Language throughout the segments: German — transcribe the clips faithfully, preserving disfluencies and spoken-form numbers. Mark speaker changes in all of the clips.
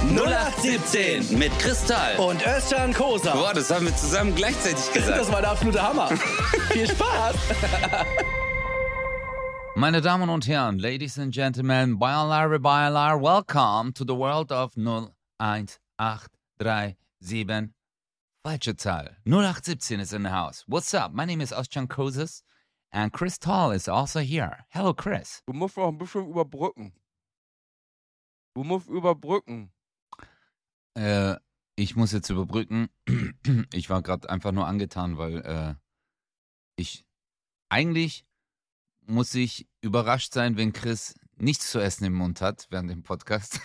Speaker 1: null acht siebzehn mit Kristall
Speaker 2: und Özcan Kosa.
Speaker 1: Boah, das haben wir zusammen gleichzeitig gesagt.
Speaker 2: Das war der absolute Hammer. Viel Spaß.
Speaker 3: Meine Damen und Herren, Ladies and Gentlemen, Bailar, Bailar, welcome to the world of null eins acht drei sieben. Falsche Zahl. null acht siebzehn is in the house. What's up? My name is Özcan Kosa and Kristall is also here. Hello, Chris.
Speaker 4: Du musst noch ein bisschen überbrücken. Du musst überbrücken.
Speaker 3: Äh, ich muss jetzt überbrücken. Ich war gerade einfach nur angetan, weil äh, ich eigentlich muss ich überrascht sein, wenn Chris nichts zu essen im Mund hat während dem Podcast.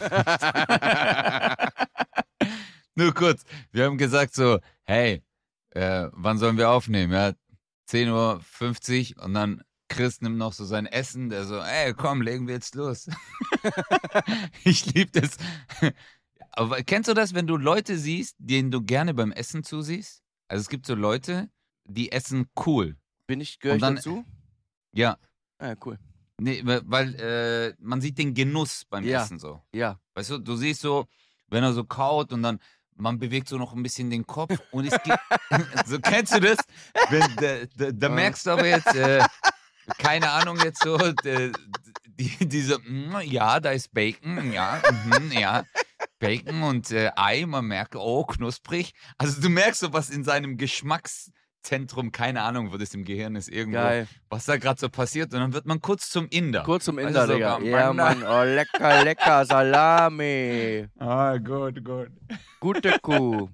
Speaker 3: Nur kurz, wir haben gesagt so, hey, äh, wann sollen wir aufnehmen? Ja, zehn Uhr fünfzig und dann Chris nimmt noch so sein Essen, der so, ey, komm, legen wir jetzt los. Ich liebe das. Aber kennst du das, wenn du Leute siehst, denen du gerne beim Essen zusiehst? Also es gibt so Leute, die essen cool.
Speaker 4: Bin ich, gehöre ich
Speaker 3: dann,
Speaker 4: dazu?
Speaker 3: Ja.
Speaker 4: Ah, cool.
Speaker 3: Nee, weil äh, man sieht den Genuss beim
Speaker 4: ja.
Speaker 3: Essen so.
Speaker 4: Ja.
Speaker 3: Weißt du, du siehst so, wenn er so kaut und dann, man bewegt so noch ein bisschen den Kopf und es gibt, so kennst du das? Wenn, da, da, da merkst du aber jetzt, äh, keine Ahnung jetzt so, die, die, diese, ja, da ist Bacon, ja, mh, ja, Bacon und äh, Ei, man merkt, oh, knusprig. Also du merkst so was in seinem Geschmackszentrum, keine Ahnung, wo das im Gehirn ist, irgendwo,
Speaker 4: Geil.
Speaker 3: was da gerade so passiert und dann wird man kurz zum Inder.
Speaker 4: Kurz zum
Speaker 3: Weißt
Speaker 4: Inder,
Speaker 3: du, so,
Speaker 4: Digga.
Speaker 3: Mann,
Speaker 4: Ja, Mann, oh, lecker, lecker, Salami.
Speaker 3: Ah, gut, gut.
Speaker 4: Gute Kuh.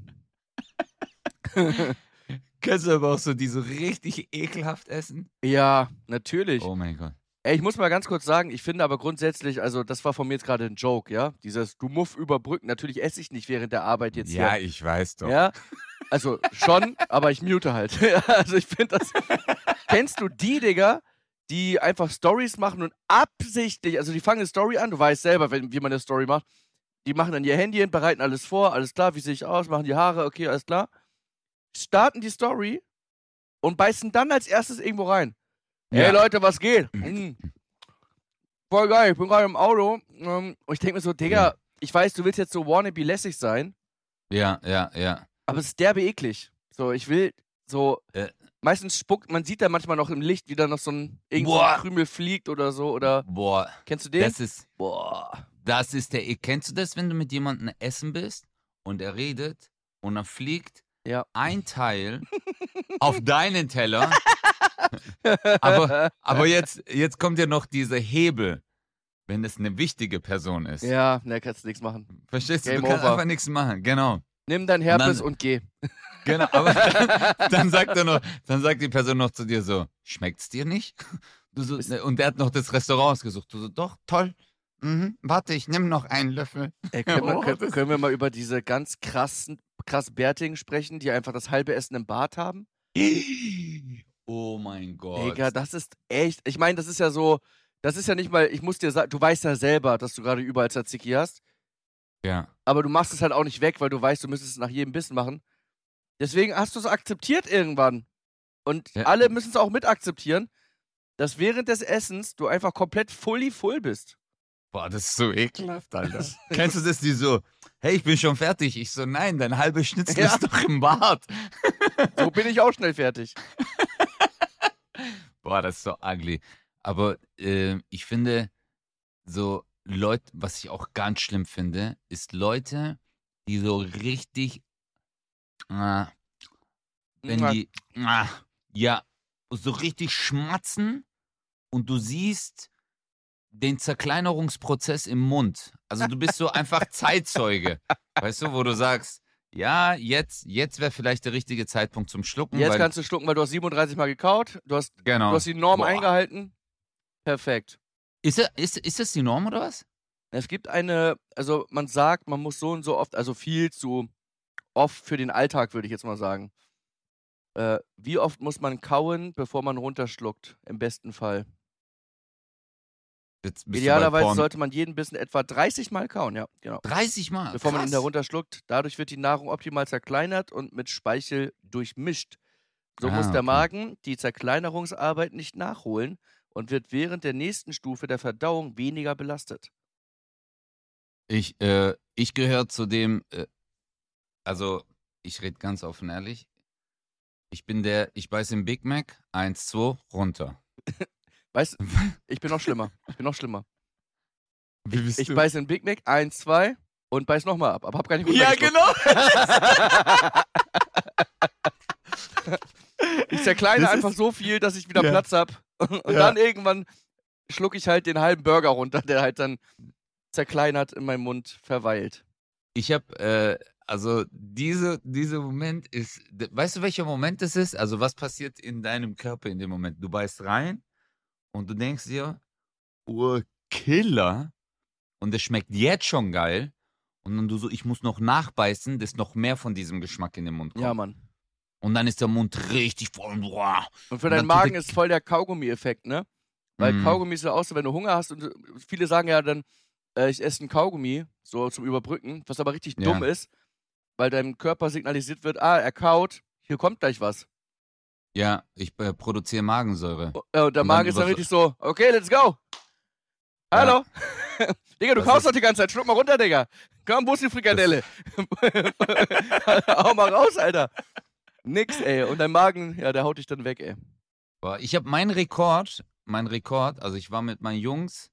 Speaker 3: Kannst du aber auch so die so richtig ekelhaft essen?
Speaker 4: Ja, natürlich.
Speaker 3: Oh mein Gott.
Speaker 4: Ey, ich muss mal ganz kurz sagen, ich finde aber grundsätzlich, also das war von mir jetzt gerade ein Joke, ja? Dieses, du musst überbrücken. Natürlich esse ich nicht während der Arbeit jetzt
Speaker 3: Ja,
Speaker 4: hier.
Speaker 3: ich weiß doch.
Speaker 4: Ja, also schon, aber ich mute halt. Also ich finde das. Kennst du die, Digga, die einfach Stories machen und absichtlich, also die fangen eine Story an, du weißt selber, wenn, wie man eine Story macht, die machen dann ihr Handy hin, bereiten alles vor, alles klar, wie sehe ich aus, machen die Haare, okay, alles klar. Starten die Story und beißen dann als erstes irgendwo rein.
Speaker 3: Ja.
Speaker 4: Hey Leute, was geht? Mhm. Voll geil, ich bin gerade im Auto ähm, und ich denke mir so, Digga,
Speaker 3: Ja.
Speaker 4: ich weiß, du willst jetzt so wannabe lässig sein,
Speaker 3: Ja, ja, ja.
Speaker 4: aber es ist derbe eklig. So, ich will so,
Speaker 3: Äh.
Speaker 4: meistens spuckt, man sieht da manchmal noch im Licht, wie da noch so ein, irgend so
Speaker 3: Boah.
Speaker 4: ein Krümel fliegt oder so, oder,
Speaker 3: Boah,
Speaker 4: kennst du den?
Speaker 3: das ist,
Speaker 4: Boah.
Speaker 3: das ist der, kennst du das, wenn du mit jemandem essen bist und er redet und dann fliegt
Speaker 4: Ja.
Speaker 3: ein Teil auf deinen Teller, aber, aber jetzt, jetzt kommt ja noch dieser Hebel, wenn es eine wichtige Person ist.
Speaker 4: Ja, ne, kannst du nichts machen.
Speaker 3: Verstehst du?
Speaker 4: Game
Speaker 3: Du kannst
Speaker 4: over.
Speaker 3: einfach nichts machen, genau.
Speaker 4: Nimm dein Herpes
Speaker 3: dann-
Speaker 4: und geh.
Speaker 3: Genau, aber dann, dann sagt er noch, dann sagt die Person noch zu dir so, schmeckt's dir nicht? Du so, ne, und der hat noch das Restaurant ausgesucht. Du so, doch, toll. Mhm, warte, ich nimm noch einen Löffel.
Speaker 4: Ey, können, wir,
Speaker 3: Oh,
Speaker 4: können,
Speaker 3: das-
Speaker 4: können wir mal über diese ganz krassen, krass Bärtigen sprechen, die einfach das halbe Essen im Bart haben?
Speaker 3: Oh mein Gott.
Speaker 4: Digga, das ist echt, ich meine, das ist ja so, das ist ja nicht mal, ich muss dir sagen, du weißt ja selber, dass du gerade überall Tzatziki hast,
Speaker 3: Ja.
Speaker 4: aber du machst es halt auch nicht weg, weil du weißt, du müsstest es nach jedem Bissen machen. Deswegen hast du es akzeptiert irgendwann. Und
Speaker 3: Ja.
Speaker 4: alle müssen es auch mit akzeptieren, dass während des Essens du einfach komplett fully full bist.
Speaker 3: Boah, das ist so ekelhaft, Alter. Kennst du das, die so, hey, ich bin schon fertig. Ich so, nein, dein halbes Schnitzel
Speaker 4: Ja.
Speaker 3: ist doch im Bart.
Speaker 4: So bin ich auch schnell fertig.
Speaker 3: Boah, das ist so ugly. Aber äh, ich finde, so Leute, was ich auch ganz schlimm finde, ist Leute, die so richtig, äh, wenn
Speaker 4: Mua.
Speaker 3: die, äh, ja, so richtig schmatzen und du siehst den Zerkleinerungsprozess im Mund. Also du bist so einfach Zeitzeuge. Weißt du, wo du sagst, ja, jetzt, jetzt wäre vielleicht der richtige Zeitpunkt zum Schlucken.
Speaker 4: Jetzt
Speaker 3: weil,
Speaker 4: kannst du schlucken, weil du hast siebenunddreißig Mal gekaut, du hast,
Speaker 3: genau.
Speaker 4: du hast die Norm
Speaker 3: Boah.
Speaker 4: eingehalten. Perfekt.
Speaker 3: Ist, er- ist, ist das die Norm oder was?
Speaker 4: Es gibt eine, also man sagt, man muss so und so oft, also viel zu oft für den Alltag, würde ich jetzt mal sagen. Äh, wie oft muss man kauen, bevor man runterschluckt? Im besten Fall.
Speaker 3: Jetzt bist du bei
Speaker 4: Idealerweise
Speaker 3: Porn.
Speaker 4: sollte man jeden Bissen etwa dreißig Mal kauen, ja, genau.
Speaker 3: dreißig Mal.
Speaker 4: Bevor man ihn da
Speaker 3: Krass.
Speaker 4: runterschluckt. Dadurch wird die Nahrung optimal zerkleinert und mit Speichel durchmischt. So
Speaker 3: Ah,
Speaker 4: muss der
Speaker 3: okay.
Speaker 4: Magen die Zerkleinerungsarbeit nicht nachholen und wird während der nächsten Stufe der Verdauung weniger belastet.
Speaker 3: Ich, äh, Ich gehöre zu dem, äh, also ich rede ganz offen ehrlich, ich bin der, ich beiß im Big Mac, eins, zwei, runter.
Speaker 4: Weißt du, ich bin noch schlimmer. Ich bin noch schlimmer.
Speaker 3: Wie bist
Speaker 4: Ich beiß in Big Mac, eins, zwei und beiß nochmal ab. Aber hab gar nicht
Speaker 3: Ja,
Speaker 4: runtergeschluckt.
Speaker 3: genau.
Speaker 4: Ich zerkleine
Speaker 3: Das
Speaker 4: einfach
Speaker 3: ist-
Speaker 4: so viel, dass ich wieder
Speaker 3: Ja.
Speaker 4: Platz hab. Und
Speaker 3: Ja.
Speaker 4: dann irgendwann schluck ich halt den halben Burger runter, der halt dann zerkleinert in meinem Mund verweilt.
Speaker 3: Ich habe, äh, also diese, dieser Moment ist, d- weißt du, welcher Moment das ist? Also was passiert in deinem Körper in dem Moment? Du beißt rein und du denkst dir, oh, Killer. Und das schmeckt jetzt schon geil. Und dann du so, ich muss noch nachbeißen, dass noch mehr von diesem Geschmack in den Mund kommt.
Speaker 4: Ja, Mann.
Speaker 3: Und dann ist der Mund richtig voll. Boah.
Speaker 4: Und für
Speaker 3: Und
Speaker 4: deinen
Speaker 3: dann tut
Speaker 4: Magen
Speaker 3: der-
Speaker 4: ist voll der Kaugummi-Effekt, ne? Weil
Speaker 3: Mm.
Speaker 4: Kaugummi ist ja auch so, wenn du Hunger hast und du- viele sagen ja dann, äh, ich esse einen Kaugummi, so zum Überbrücken, was aber richtig
Speaker 3: Ja.
Speaker 4: dumm ist, weil deinem Körper signalisiert wird, ah, er kaut, hier kommt gleich was.
Speaker 3: Ja, ich äh, produziere Magensäure.
Speaker 4: Äh, und der
Speaker 3: Und dann
Speaker 4: Magen ist dann
Speaker 3: übers-
Speaker 4: richtig so, okay, let's go. Hallo? Digga, du
Speaker 3: Das
Speaker 4: kaust
Speaker 3: ist-
Speaker 4: doch die ganze Zeit, schluck mal runter, Digga. Komm, wo ist die Frikadelle? Hau mal raus, Alter. Nix, ey. Und dein Magen, ja, der haut dich dann weg, ey.
Speaker 3: Boah, ich habe meinen Rekord, mein Rekord, also ich war mit meinen Jungs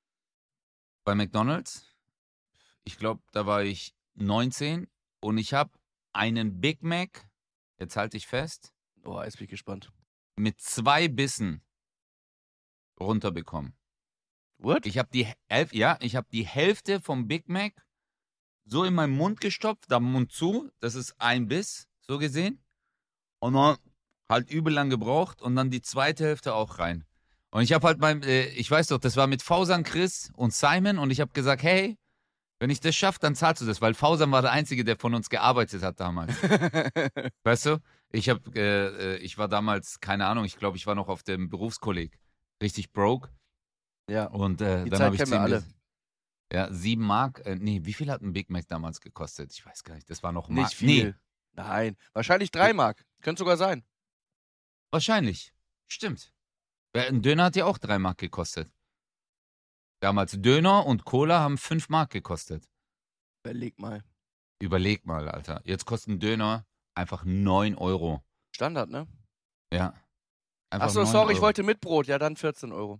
Speaker 3: bei McDonald's. Ich glaube, da war ich neunzehn und ich habe einen Big Mac, jetzt halte ich fest,
Speaker 4: Boah, jetzt bin ich gespannt.
Speaker 3: mit zwei Bissen runterbekommen.
Speaker 4: What?
Speaker 3: Ich habe die Hälfte, ja, ich habe die Hälfte vom Big Mac so in meinen Mund gestopft, da Mund zu, das ist ein Biss, so gesehen. Und dann halt übel lang gebraucht und dann die zweite Hälfte auch rein. Und ich habe halt beim, äh, ich weiß doch, das war mit Fausan, Chris und Simon und ich habe gesagt, hey, wenn ich das schaffe, dann zahlst du das, weil Fausan war der Einzige, der von uns gearbeitet hat damals. Weißt du? Ich habe, äh, äh, ich war damals, keine Ahnung, ich glaube, ich war noch auf dem Berufskolleg, richtig broke.
Speaker 4: ja,
Speaker 3: Und äh,
Speaker 4: die
Speaker 3: dann
Speaker 4: Zeit
Speaker 3: habe ich
Speaker 4: kennen wir
Speaker 3: zu ihm
Speaker 4: alle.
Speaker 3: ges- Ja, sieben Mark. Äh, nee, wie viel hat ein Big Mac damals gekostet? Ich weiß gar nicht. Das war noch Mark.
Speaker 4: Nicht viel.
Speaker 3: Nee,
Speaker 4: Nein, wahrscheinlich drei Mark. Könnte sogar sein.
Speaker 3: wahrscheinlich. Stimmt. Ja, ein Döner hat ja auch drei Mark gekostet. Damals Döner und Cola haben fünf Mark gekostet.
Speaker 4: Überleg mal.
Speaker 3: Überleg mal, Alter. Jetzt kostet ein Döner einfach neun Euro.
Speaker 4: Standard, ne?
Speaker 3: Ja. Einfach
Speaker 4: Achso,
Speaker 3: neun
Speaker 4: sorry, ich
Speaker 3: Euro.
Speaker 4: wollte mit Brot. Ja, dann vierzehn Euro.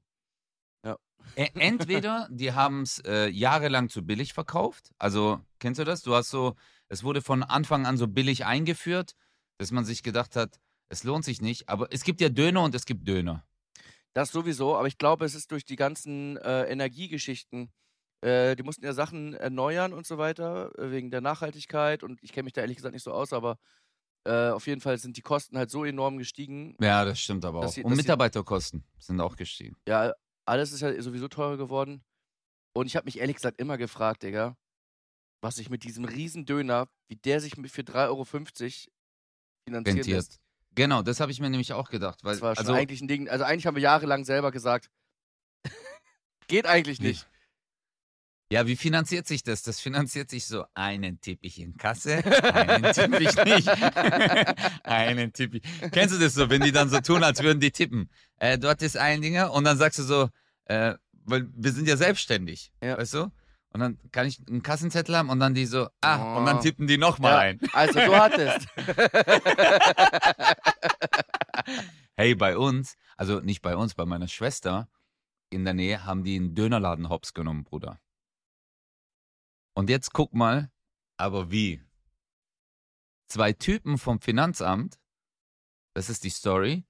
Speaker 3: Ä- Entweder die haben es äh, jahrelang zu billig verkauft. Also, kennst du das? Du hast so, es wurde von Anfang an so billig eingeführt, dass man sich gedacht hat, es lohnt sich nicht. Aber es gibt ja Döner und es gibt Döner.
Speaker 4: Das sowieso, aber ich glaube, es ist durch die ganzen äh, Energiegeschichten. Äh, die mussten ja Sachen erneuern und so weiter, äh, wegen der Nachhaltigkeit. Und ich kenne mich da ehrlich gesagt nicht so aus, aber äh, auf jeden Fall sind die Kosten halt so enorm gestiegen.
Speaker 3: Ja, das stimmt aber
Speaker 4: Dass
Speaker 3: auch.
Speaker 4: sie-
Speaker 3: Und
Speaker 4: dass sie-
Speaker 3: Mitarbeiterkosten sind auch gestiegen.
Speaker 4: Ja, alles ist ja sowieso teurer geworden. Und ich habe mich ehrlich gesagt immer gefragt, Digga, was ich mit diesem riesen Döner, wie der sich mit- für drei Euro fünfzig finanzieren
Speaker 3: Rentiert.
Speaker 4: lässt.
Speaker 3: Genau, das habe ich mir nämlich auch gedacht. Weil,
Speaker 4: Das war schon
Speaker 3: also,
Speaker 4: eigentlich ein Ding. Also eigentlich haben wir jahrelang selber gesagt, geht eigentlich
Speaker 3: Wie-
Speaker 4: nicht.
Speaker 3: ja, wie finanziert sich das? Das finanziert sich so, einen tipp ich in Kasse, einen tipp ich nicht. einen tipp ich. Kennst du das so, wenn die dann so tun, als würden die tippen? Äh, dort ist ein Dinger und dann sagst du so, äh, weil wir sind ja selbstständig,
Speaker 4: Ja.
Speaker 3: weißt du? Und dann kann ich einen Kassenzettel haben und dann die so, ah, und dann
Speaker 4: Oh.
Speaker 3: tippen die nochmal
Speaker 4: Ja,
Speaker 3: ein.
Speaker 4: also du hattest.
Speaker 3: Hey, bei uns, also nicht bei uns, bei meiner Schwester in der Nähe haben die einen Dönerladen hops genommen, Bruder. Und jetzt guck mal, aber wie? Zwei Typen vom Finanzamt, das ist die Story,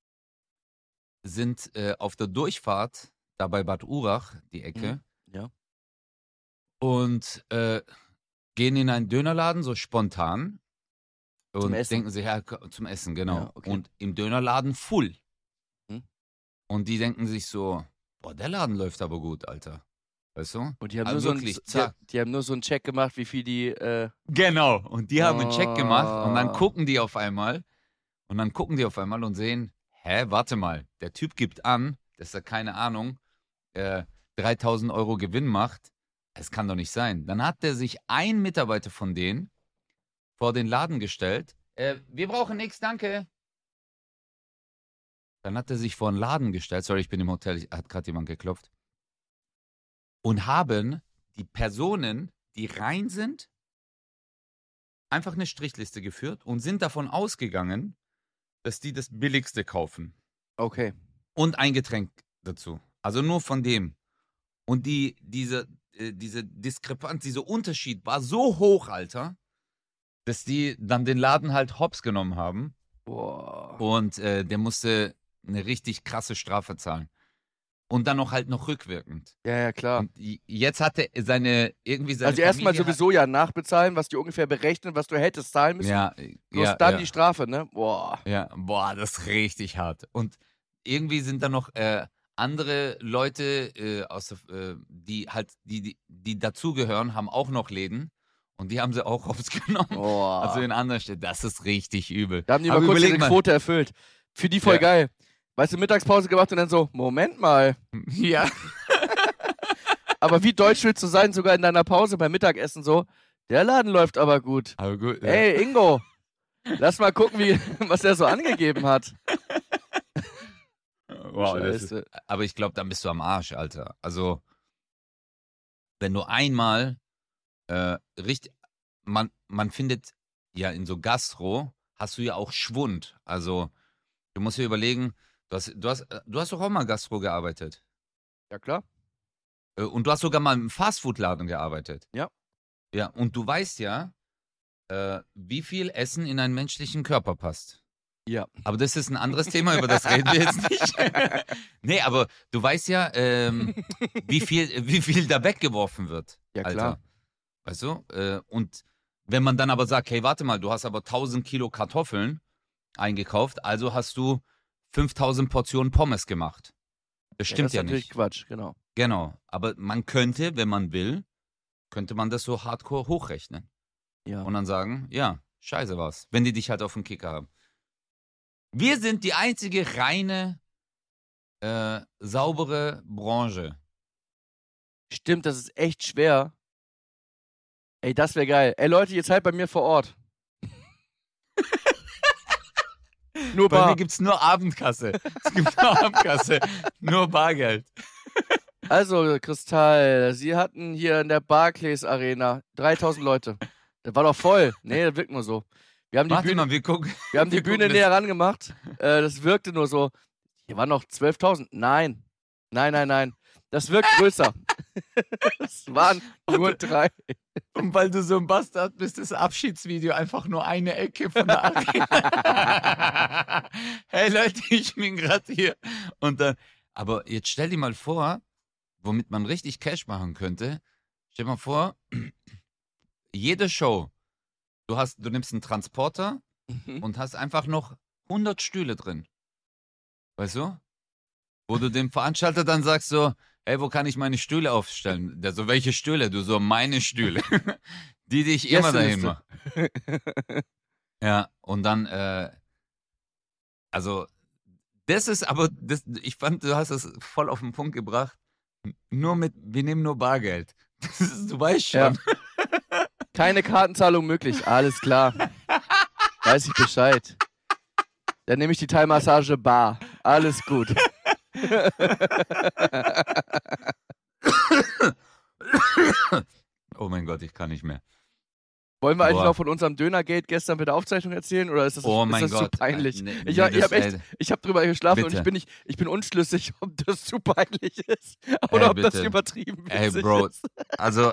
Speaker 3: sind äh, auf der Durchfahrt, da bei Bad Urach, die Ecke,
Speaker 4: Mhm, ja.
Speaker 3: und äh, gehen in einen Dönerladen, so spontan. Und
Speaker 4: Essen.
Speaker 3: denken sich, ja, ko- zum Essen, genau.
Speaker 4: Ja, okay.
Speaker 3: Und im Dönerladen full.
Speaker 4: Hm.
Speaker 3: Und die denken sich so, boah, der Laden läuft aber gut, Alter. Weißt du?
Speaker 4: Und die haben,
Speaker 3: Also
Speaker 4: nur so einen,
Speaker 3: wirklich,
Speaker 4: die,
Speaker 3: zack.
Speaker 4: die haben nur so einen Check gemacht, wie viel die. Äh,
Speaker 3: Genau. Und die haben einen Check gemacht und dann
Speaker 4: Ah.
Speaker 3: gucken die auf einmal und dann gucken die auf einmal und sehen, hä, warte mal, der Typ gibt an, dass er, keine Ahnung, äh, dreitausend Euro Gewinn macht. Es kann doch nicht sein. Dann hat der sich ein Mitarbeiter von denen vor den Laden gestellt. Äh, wir brauchen nichts, danke. Dann hat er sich vor den Laden gestellt. Sorry, ich bin im Hotel, ich- hat gerade jemand geklopft. Und haben die Personen, die rein sind, einfach eine Strichliste geführt und sind davon ausgegangen, dass die das Billigste kaufen.
Speaker 4: Okay.
Speaker 3: Und ein Getränk dazu. Also nur von dem. Und die, diese, äh, diese Diskrepanz, dieser Unterschied war so hoch, Alter, dass die dann den Laden halt hops genommen haben.
Speaker 4: Boah.
Speaker 3: Und äh, der musste eine richtig krasse Strafe zahlen. Und dann noch halt noch rückwirkend.
Speaker 4: Ja, ja, klar.
Speaker 3: Und j- jetzt hatte seine, irgendwie seine
Speaker 4: Also erstmal
Speaker 3: Familie
Speaker 4: sowieso ja nachbezahlen, was die ungefähr berechnen, was du hättest zahlen
Speaker 3: Hat,
Speaker 4: müssen.
Speaker 3: ja,
Speaker 4: Plus
Speaker 3: ja,
Speaker 4: dann
Speaker 3: ja,
Speaker 4: die Strafe, ne? Boah.
Speaker 3: ja, boah, das ist richtig hart. Und irgendwie sind da noch äh, andere Leute, äh, aus der, äh, die halt, die, die, die dazugehören, haben auch noch Läden. Und die haben sie auch hops genommen.
Speaker 4: Boah.
Speaker 3: Also in anderen Städten. Das ist richtig übel.
Speaker 4: Da haben die
Speaker 3: Aber
Speaker 4: mal kurz
Speaker 3: überleg
Speaker 4: ihre
Speaker 3: mal.
Speaker 4: Quote erfüllt. Für die voll
Speaker 3: Ja.
Speaker 4: geil. Weißt du, Mittagspause gemacht und dann so, Moment mal.
Speaker 3: Ja.
Speaker 4: Aber wie deutsch willst du sein, sogar in deiner Pause beim Mittagessen so, der Laden läuft aber gut.
Speaker 3: Aber gut. Ja.
Speaker 4: Ey, Ingo, lass mal gucken, wie, was er so angegeben hat.
Speaker 3: Wow, das ist,
Speaker 4: Scheiße.
Speaker 3: aber ich glaube, dann bist du am Arsch, Alter. Also, wenn du einmal äh, richtig, man, man findet ja in so Gastro, hast du ja auch Schwund. Also, du musst dir überlegen, du hast, du hast, äh, du hast doch auch mal Gastro gearbeitet.
Speaker 4: Ja, klar.
Speaker 3: Äh, Und du hast sogar mal im Fastfood-Laden gearbeitet.
Speaker 4: Ja.
Speaker 3: Ja, und du weißt ja, äh, wie viel Essen in einen menschlichen Körper passt.
Speaker 4: Ja.
Speaker 3: Aber das ist ein anderes Thema, über das reden wir jetzt nicht. Nee, aber du weißt ja, ähm, wie viel, wie viel da weggeworfen wird.
Speaker 4: Ja,
Speaker 3: Alter.
Speaker 4: klar.
Speaker 3: Weißt du? Äh, und wenn man dann aber sagt, hey, warte mal, du hast aber tausend Kilo Kartoffeln eingekauft, also hast du fünftausend Portionen Pommes gemacht. Das
Speaker 4: Ja,
Speaker 3: stimmt
Speaker 4: das ist
Speaker 3: ja,
Speaker 4: natürlich
Speaker 3: nicht.
Speaker 4: Quatsch, genau.
Speaker 3: Genau. Aber man könnte, wenn man will, könnte man das so hardcore hochrechnen.
Speaker 4: Ja.
Speaker 3: Und dann sagen, ja, scheiße war's. Wenn die dich halt auf dem Kicker haben. Wir sind die einzige reine, äh, saubere Branche.
Speaker 4: Stimmt, das ist echt schwer. Ey, das wäre geil. Ey, Leute, ihr seid bei mir vor Ort. Nur
Speaker 3: Bei mir
Speaker 4: bar.
Speaker 3: gibt's nur Abendkasse. Es gibt nur Abendkasse. Nur Bargeld.
Speaker 4: Also, Kristall, Sie hatten hier in der Barclays Arena dreitausend Leute. Das war doch voll. Nee, das wirkt nur so. Wir haben die
Speaker 3: Warte
Speaker 4: Bühne,
Speaker 3: mal, wir gucken.
Speaker 4: wir haben die
Speaker 3: wir
Speaker 4: Bühne
Speaker 3: gucken
Speaker 4: näher rangemacht. Äh, das wirkte nur so. Hier waren noch zwölftausend. Nein. Nein, nein, nein. Das wirkt größer. Es waren nur drei.
Speaker 3: Und weil du so ein Bastard bist, ist das Abschiedsvideo einfach nur eine Ecke von der Arena. Hey Leute, ich bin gerade hier. Und dann, aber jetzt stell dir mal vor, womit man richtig Cash machen könnte. Stell dir mal vor, jede Show, du hast, du nimmst einen Transporter und hast einfach noch hundert Stühle drin. Weißt du? Wo du dem Veranstalter dann sagst so, hey, wo kann ich meine Stühle aufstellen? Der so, welche Stühle? Du so, meine Stühle. Die, die ich immer dahin
Speaker 4: Gästeliste.
Speaker 3: mache. Ja, und dann, äh, also, das ist aber, das, ich fand, du hast es voll auf den Punkt gebracht. Nur mit, wir nehmen nur Bargeld. Das ist, du weißt schon.
Speaker 4: Ja. Keine Kartenzahlung möglich. Alles klar. Weiß ich Bescheid. Dann nehme ich die Thai-Massage bar. Alles gut.
Speaker 3: Oh mein Gott, ich kann nicht mehr.
Speaker 4: Wollen wir eigentlich
Speaker 3: Boah.
Speaker 4: noch von unserem Dönergate gestern bei der Aufzeichnung erzählen oder ist das,
Speaker 3: Oh
Speaker 4: ist
Speaker 3: mein
Speaker 4: das
Speaker 3: Gott.
Speaker 4: zu peinlich?
Speaker 3: Nee,
Speaker 4: ich
Speaker 3: nee,
Speaker 4: ich
Speaker 3: das,
Speaker 4: habe echt,
Speaker 3: ey,
Speaker 4: ich habe drüber geschlafen und
Speaker 3: bitte.
Speaker 4: ich bin nicht, ich bin unschlüssig, ob das zu peinlich ist oder
Speaker 3: Ey,
Speaker 4: ob das
Speaker 3: bitte.
Speaker 4: übertrieben
Speaker 3: Ey,
Speaker 4: witzig
Speaker 3: Bro.
Speaker 4: ist.
Speaker 3: Also,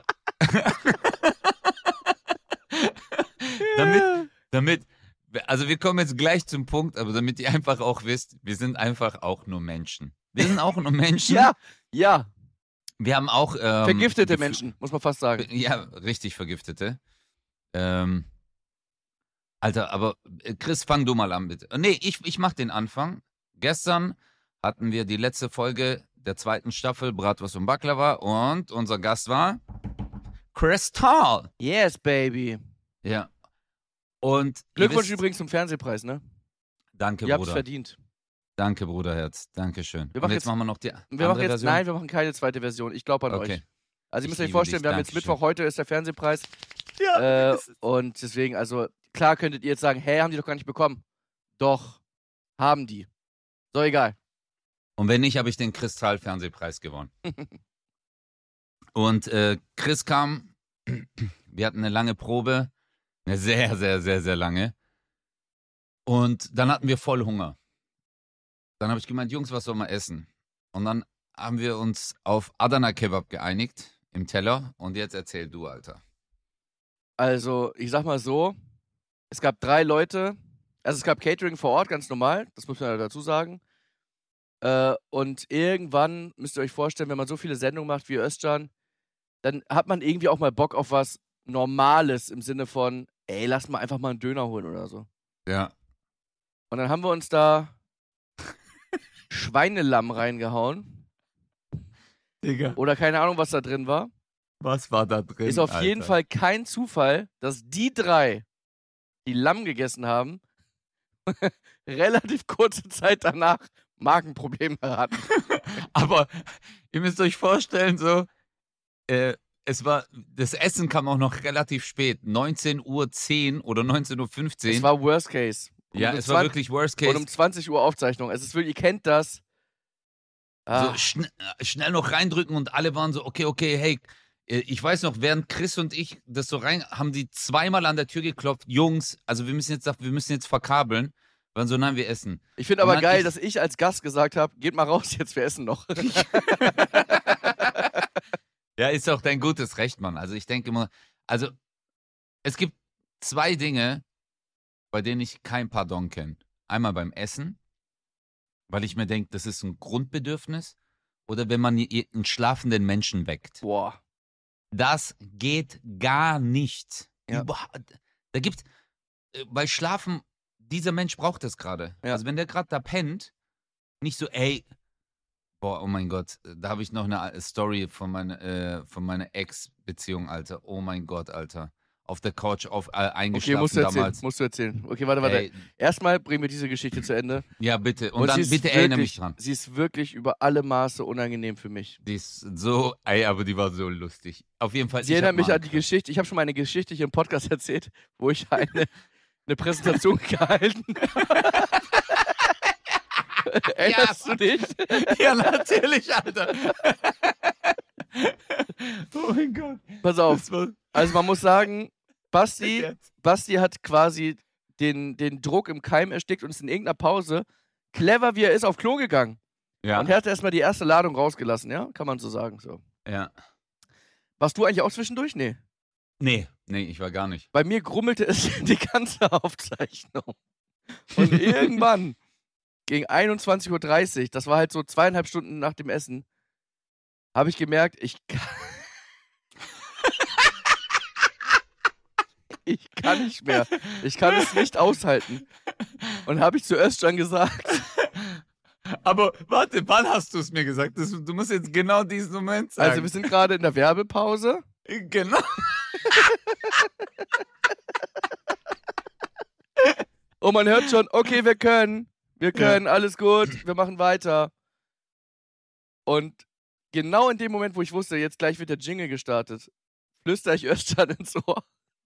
Speaker 3: damit, damit, also wir kommen jetzt gleich zum Punkt, aber damit ihr einfach auch wisst, wir sind einfach auch nur Menschen. Wir sind auch nur Menschen.
Speaker 4: Ja, ja,
Speaker 3: Wir haben auch ähm,
Speaker 4: vergiftete
Speaker 3: Gefühl-
Speaker 4: Menschen, muss man fast sagen.
Speaker 3: Ja, richtig vergiftete. Ähm, Alter, aber äh, Chris, fang du mal an, bitte. Äh, Nee, ich, ich mach den Anfang. Gestern hatten wir die letzte Folge der zweiten Staffel Bratwurst und Baklava und unser Gast war Kristall.
Speaker 4: Yes, baby.
Speaker 3: Ja. Und ihr
Speaker 4: Glückwunsch
Speaker 3: wisst-
Speaker 4: übrigens zum Fernsehpreis, ne?
Speaker 3: Danke,
Speaker 4: Ihr habt's
Speaker 3: Bruder.
Speaker 4: verdient.
Speaker 3: Danke, Bruderherz. Dankeschön.
Speaker 4: Wir
Speaker 3: Und
Speaker 4: machen
Speaker 3: jetzt
Speaker 4: jetzt-
Speaker 3: machen wir noch die
Speaker 4: Wir
Speaker 3: andere
Speaker 4: machen jetzt,
Speaker 3: Version.
Speaker 4: nein, wir machen keine zweite Version. Ich glaube an
Speaker 3: Okay.
Speaker 4: euch. Also ihr
Speaker 3: Ich
Speaker 4: müsst euch
Speaker 3: liebe
Speaker 4: vorstellen,
Speaker 3: dich,
Speaker 4: wir haben jetzt
Speaker 3: Dankeschön.
Speaker 4: Mittwoch, heute ist der Fernsehpreis.
Speaker 3: Ja,
Speaker 4: Äh, und deswegen, also klar könntet ihr jetzt sagen, hey, haben die doch gar nicht bekommen. Doch, haben die. So, egal.
Speaker 3: Und wenn nicht, habe ich den Kristall-Fernsehpreis gewonnen. Und äh, Chris kam wir hatten eine lange Probe, eine sehr, sehr, sehr, sehr lange. Und dann hatten wir voll Hunger. Dann habe ich gemeint, Jungs, was sollen wir essen? Und dann haben wir uns auf Adana Kebab geeinigt im Teller. Und jetzt erzähl du, Alter.
Speaker 4: Also, ich sag mal so, es gab drei Leute, also es gab Catering vor Ort, ganz normal, das muss man ja dazu sagen. Äh, und irgendwann, müsst ihr euch vorstellen, wenn man so viele Sendungen macht wie Özcan, dann hat man irgendwie auch mal Bock auf was Normales im Sinne von, ey, lass mal einfach mal einen Döner holen oder so.
Speaker 3: Ja.
Speaker 4: Und dann haben wir uns da Schweinelamm reingehauen.
Speaker 3: Digga.
Speaker 4: Oder keine Ahnung, was da drin war.
Speaker 3: Was war da drin?
Speaker 4: Ist auf
Speaker 3: Alter?
Speaker 4: jeden Fall kein Zufall, dass die drei, die Lamm gegessen haben, relativ kurze Zeit danach Magenprobleme hatten.
Speaker 3: Aber ihr müsst euch vorstellen, so, äh, es war, das Essen kam auch noch relativ spät, neunzehn Uhr zehn oder neunzehn Uhr fünfzehn.
Speaker 4: Es war Worst Case. Und
Speaker 3: ja,
Speaker 4: um
Speaker 3: es war
Speaker 4: zwanzig
Speaker 3: wirklich Worst
Speaker 4: Und
Speaker 3: Case.
Speaker 4: um zwanzig Uhr Aufzeichnung. Es ist wirklich, ihr kennt das. Ah,
Speaker 3: So schn schnell noch reindrücken und alle waren so, okay, okay, hey, äh, ich weiß noch, während Chris und ich das so rein, haben die zweimal an der Tür geklopft, Jungs, also wir müssen jetzt, wir müssen jetzt verkabeln. Wir waren so, nein, wir essen.
Speaker 4: ich finde
Speaker 3: Und
Speaker 4: aber
Speaker 3: dann
Speaker 4: geil,
Speaker 3: ich-
Speaker 4: dass ich als Gast gesagt habe, geht mal raus, jetzt, wir essen noch.
Speaker 3: Ja, ist auch dein gutes Recht, Mann. Also ich denke immer, also es gibt zwei Dinge, bei denen ich kein Pardon kenne. Einmal beim Essen, weil ich mir denke, das ist ein Grundbedürfnis. Oder wenn man i- einen schlafenden Menschen weckt.
Speaker 4: Boah.
Speaker 3: Das geht gar nicht.
Speaker 4: Ja.
Speaker 3: Überha- Da gibt, äh, bei Schlafen, dieser Mensch braucht das gerade.
Speaker 4: Ja.
Speaker 3: Also wenn der gerade da pennt, nicht so, ey, boah, oh mein Gott, da habe ich noch eine Story von, meine, äh, von meiner Ex-Beziehung, Alter. Oh mein Gott, Alter. Auf der Couch auf, äh,
Speaker 4: Okay,
Speaker 3: eingeschlafen
Speaker 4: musst du erzählen.
Speaker 3: damals.
Speaker 4: Musst du erzählen. Okay, warte, warte.
Speaker 3: Ey,
Speaker 4: Erstmal bringen wir diese Geschichte zu Ende.
Speaker 3: ja, bitte. Und,
Speaker 4: Und
Speaker 3: dann
Speaker 4: sie ist
Speaker 3: bitte erinnere mich
Speaker 4: wirklich-
Speaker 3: dran.
Speaker 4: Sie ist wirklich über alle Maße unangenehm für mich.
Speaker 3: Die ist so, ey, aber die war so lustig. Auf jeden Fall.
Speaker 4: Sie
Speaker 3: ich
Speaker 4: erinnert
Speaker 3: hab
Speaker 4: mich
Speaker 3: mal
Speaker 4: an die Geschichte. Ich habe schon mal eine Geschichte hier im Podcast erzählt, wo ich eine, eine Präsentation gehalten habe. Erinnerst du dich?
Speaker 3: Ja, natürlich, Alter. Oh mein Gott.
Speaker 4: Pass auf.
Speaker 3: Das war
Speaker 4: Also man muss sagen, Basti,
Speaker 3: jetzt.
Speaker 4: Basti hat quasi den, den Druck im Keim erstickt und ist in irgendeiner Pause, clever wie er ist, auf Klo gegangen.
Speaker 3: Ja.
Speaker 4: Und er hat erstmal die erste Ladung rausgelassen, ja? Kann man so sagen. So.
Speaker 3: ja.
Speaker 4: Warst du eigentlich auch zwischendurch? Nee.
Speaker 3: Nee, nee, ich war gar nicht.
Speaker 4: Bei mir grummelte es die ganze Aufzeichnung. Und irgendwann, gegen einundzwanzig Uhr dreißig, das war halt so zweieinhalb Stunden nach dem Essen, habe ich gemerkt, ich kann, ich kann nicht mehr. Ich kann es nicht aushalten. Und habe ich zu Özcan gesagt,
Speaker 3: Aber warte, wann hast du es mir gesagt? Das, du musst jetzt genau diesen Moment sagen.
Speaker 4: also wir sind gerade in der Werbepause.
Speaker 3: genau.
Speaker 4: Und man hört schon, okay, wir können. Wir können, alles gut, wir machen weiter. Und genau in dem Moment, wo ich wusste, jetzt gleich wird der Jingle gestartet, flüstere ich Özcan ins Ohr.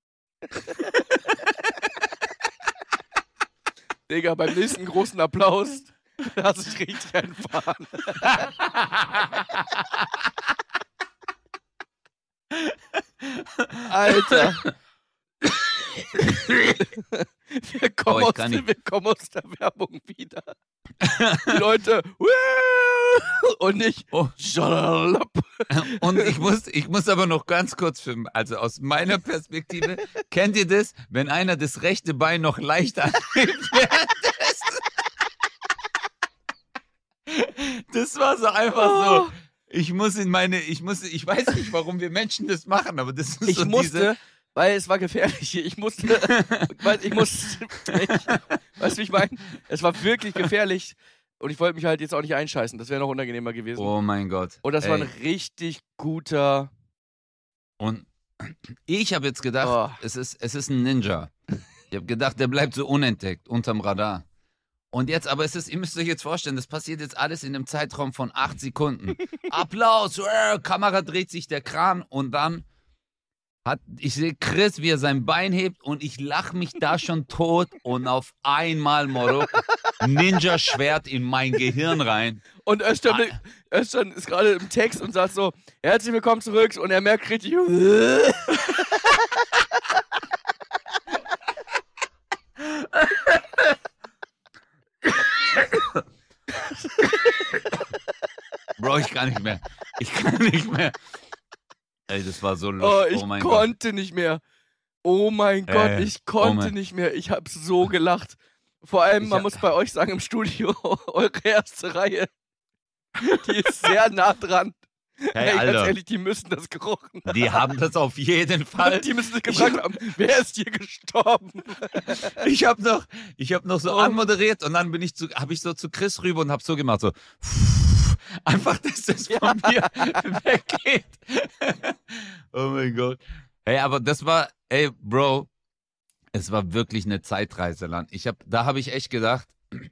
Speaker 4: Digga, beim nächsten großen Applaus lasse ich richtig einfahren. Alter. Wir kommen,
Speaker 3: Oh, ich
Speaker 4: aus,
Speaker 3: kann nicht.
Speaker 4: wir kommen aus der Werbung wieder. Die Leute, "Woo!" und nicht,
Speaker 3: Oh.
Speaker 4: "Shalalalap."
Speaker 3: Und ich muss, ich muss aber noch ganz kurz filmen. Also aus meiner Perspektive, kennt ihr das, wenn einer das rechte Bein noch leicht anhebt währenddessen? Das war so einfach
Speaker 4: Oh.
Speaker 3: so. Ich muss in meine, ich muss, ich weiß nicht, warum wir Menschen das machen, aber das ist
Speaker 4: Ich
Speaker 3: so
Speaker 4: musste,
Speaker 3: diese,
Speaker 4: weil es war gefährlich. Ich musste, weil ich musste, ich, weißt du, wie ich meine? Es war wirklich gefährlich und ich wollte mich halt jetzt auch nicht einscheißen. Das wäre noch unangenehmer gewesen.
Speaker 3: oh mein Gott.
Speaker 4: Und das war ein
Speaker 3: Ey.
Speaker 4: richtig guter.
Speaker 3: Und ich habe jetzt gedacht,
Speaker 4: Oh.
Speaker 3: es ist, es ist ein Ninja. Ich habe gedacht, der bleibt so unentdeckt, unterm Radar. Und jetzt, aber es ist, ihr müsst euch jetzt vorstellen, das passiert jetzt alles in einem Zeitraum von acht Sekunden. Applaus, äh, Kamera dreht sich der Kran und dann hat, ich sehe Chris, wie er sein Bein hebt und ich lache mich da schon tot und auf einmal, Moro, Ninja-Schwert in mein Gehirn rein.
Speaker 4: Und Özcan, Özcan ist gerade im Text und sagt so, herzlich willkommen zurück und er merkt richtig,
Speaker 3: kann nicht mehr. Ich kann nicht mehr. Ey, das war so
Speaker 4: Oh,
Speaker 3: lustig.
Speaker 4: ich
Speaker 3: Oh mein
Speaker 4: konnte nicht mehr. Oh mein Gott,
Speaker 3: Ey,
Speaker 4: ich
Speaker 3: oh
Speaker 4: konnte
Speaker 3: mein-
Speaker 4: nicht mehr. Ich habe so gelacht. Vor allem,
Speaker 3: Ich
Speaker 4: man
Speaker 3: hab-
Speaker 4: muss bei euch sagen, im Studio, eure erste Reihe, die ist sehr nah dran.
Speaker 3: Hey,
Speaker 4: Ey, ganz
Speaker 3: Alter.
Speaker 4: ehrlich, die müssen das gerochen haben.
Speaker 3: Die haben das auf jeden Fall.
Speaker 4: Die müssen sich gefragt haben, wer ist hier gestorben?
Speaker 3: Ich habe noch, ich habe noch so
Speaker 4: Oh.
Speaker 3: anmoderiert und dann bin ich zu, habe ich so zu Chris rüber und habe so gemacht, so einfach, dass das von mir weggeht. Oh mein Gott. Hey, aber das war, ey, Bro, es war wirklich eine Zeitreise, Land. Ich habe, da habe ich echt gedacht,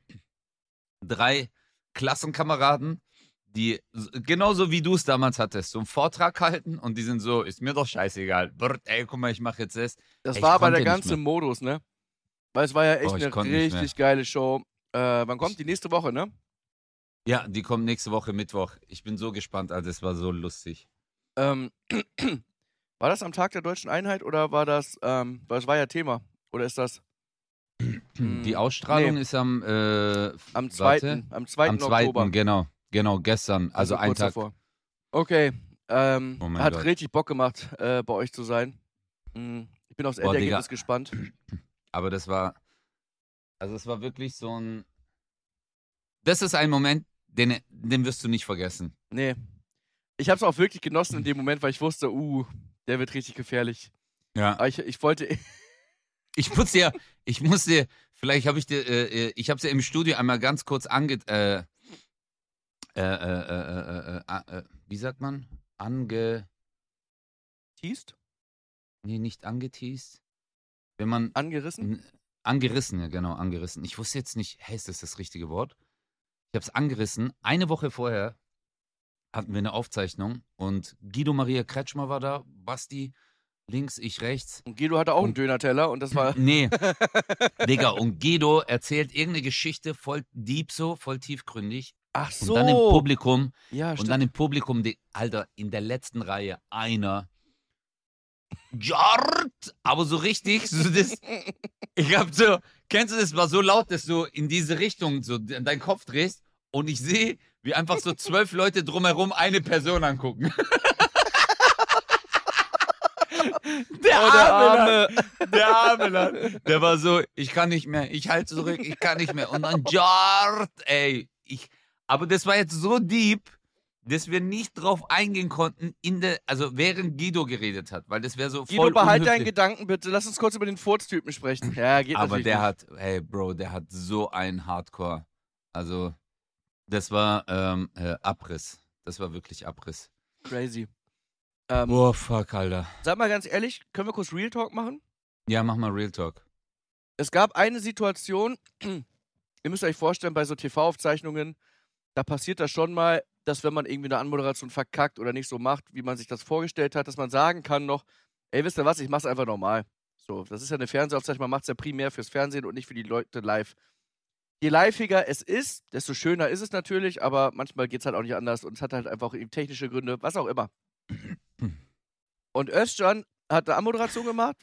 Speaker 3: drei Klassenkameraden, die s- genauso wie du es damals hattest, so einen Vortrag halten und die sind so, ist mir doch scheißegal. Brr, ey, guck mal, ich mache jetzt das.
Speaker 4: Das
Speaker 3: Ich
Speaker 4: war aber
Speaker 3: konnte
Speaker 4: der
Speaker 3: nicht
Speaker 4: ganze
Speaker 3: mehr.
Speaker 4: Modus, ne? Weil es war ja echt
Speaker 3: Oh, ich
Speaker 4: eine
Speaker 3: konnte nicht mehr.
Speaker 4: richtig geile Show. Äh, wann kommt die nächste Woche, ne?
Speaker 3: Ja, die kommt nächste Woche Mittwoch. Ich bin so gespannt, Alter, es war so lustig.
Speaker 4: Ähm, war das am Tag der Deutschen Einheit oder war das, ähm, weil es war ja Thema? Oder ist das
Speaker 3: Die
Speaker 4: Hm,
Speaker 3: Ausstrahlung
Speaker 4: nee.
Speaker 3: ist am, äh,
Speaker 4: am
Speaker 3: warte,
Speaker 4: zweiten, am zweiten
Speaker 3: am zweiten,
Speaker 4: Oktober?
Speaker 3: genau, genau, gestern, also ein
Speaker 4: kurz
Speaker 3: Tag.
Speaker 4: davor. Okay, ähm,
Speaker 3: Oh mein
Speaker 4: hat
Speaker 3: Gott.
Speaker 4: richtig Bock gemacht, äh, bei euch zu sein. Mm, Ich bin aufs
Speaker 3: Boah,
Speaker 4: Endergebnis
Speaker 3: Digga.
Speaker 4: gespannt.
Speaker 3: Aber das war, also es war wirklich so ein, das ist ein Moment, den, den wirst du nicht vergessen.
Speaker 4: Nee. Ich habe es auch wirklich genossen in dem Moment, weil ich wusste, uh, der wird richtig gefährlich.
Speaker 3: Ja.
Speaker 4: Aber ich, ich wollte,
Speaker 3: Ich muss dir, ich muss dir, vielleicht habe ich dir, äh, äh, ich habe es ja im Studio einmal ganz kurz ange, äh, äh, äh, äh, äh, äh, äh, wie sagt man? Ange,
Speaker 4: teased?
Speaker 3: nee, nicht angeteased. Wenn man,
Speaker 4: Angerissen?
Speaker 3: N- Angerissen, ja genau, angerissen. Ich wusste jetzt nicht, hey, ist das das richtige Wort? Ich habe es angerissen. Eine Woche vorher hatten wir eine Aufzeichnung und Guido Maria Kretschmer war da, Basti links, ich rechts.
Speaker 4: Und Guido hatte auch einen
Speaker 3: Und-
Speaker 4: Döner-Teller und das war.
Speaker 3: Nee, Digga, und Guido erzählt irgendeine Geschichte voll deep so, voll tiefgründig.
Speaker 4: Ach
Speaker 3: Und
Speaker 4: so.
Speaker 3: dann im Publikum,
Speaker 4: Ja,
Speaker 3: und
Speaker 4: stimmt.
Speaker 3: dann im Publikum, die, Alter, in der letzten Reihe einer. Jart, aber so richtig, so das, ich hab so, kennst du das, war so laut, dass du in diese Richtung so de- deinen Kopf drehst und ich sehe, wie einfach so zwölf Leute drumherum eine Person angucken. Der
Speaker 4: Oh, der
Speaker 3: arme, Mann, der arme Mann. Der war so, ich kann nicht mehr, ich halte zurück, ich kann nicht mehr. Und dann Jart, ey, ich, aber das war jetzt so deep, dass wir nicht drauf eingehen konnten, in der, also während Guido geredet hat, weil das wäre so
Speaker 4: Guido,
Speaker 3: voll
Speaker 4: behalt deinen
Speaker 3: unhöflich.
Speaker 4: Gedanken bitte. Lass uns kurz über den Furztypen sprechen. Ja, geht
Speaker 3: Aber
Speaker 4: natürlich
Speaker 3: der
Speaker 4: nicht.
Speaker 3: hat, hey Bro, der hat so einen Hardcore. Also, das war ähm, äh, Abriss. Das war wirklich Abriss.
Speaker 4: Crazy. Ähm,
Speaker 3: Boah, fuck, Alter.
Speaker 4: Sag mal ganz ehrlich, können wir kurz Real Talk machen?
Speaker 3: Ja, mach mal Real Talk.
Speaker 4: Es gab eine Situation, ihr müsst euch vorstellen, bei so T V-Aufzeichnungen, da passiert das schon mal, dass wenn man irgendwie eine Anmoderation verkackt oder nicht so macht, wie man sich das vorgestellt hat, dass man sagen kann noch, ey, wisst ihr was, ich mach's einfach normal. So, das ist ja eine Fernsehaufzeichnung, man macht's ja primär fürs Fernsehen und nicht für die Leute live. Je liveiger es ist, desto schöner ist es natürlich, aber manchmal geht's halt auch nicht anders und es hat halt einfach eben technische Gründe, was auch immer. Und Özcan hat eine Anmoderation gemacht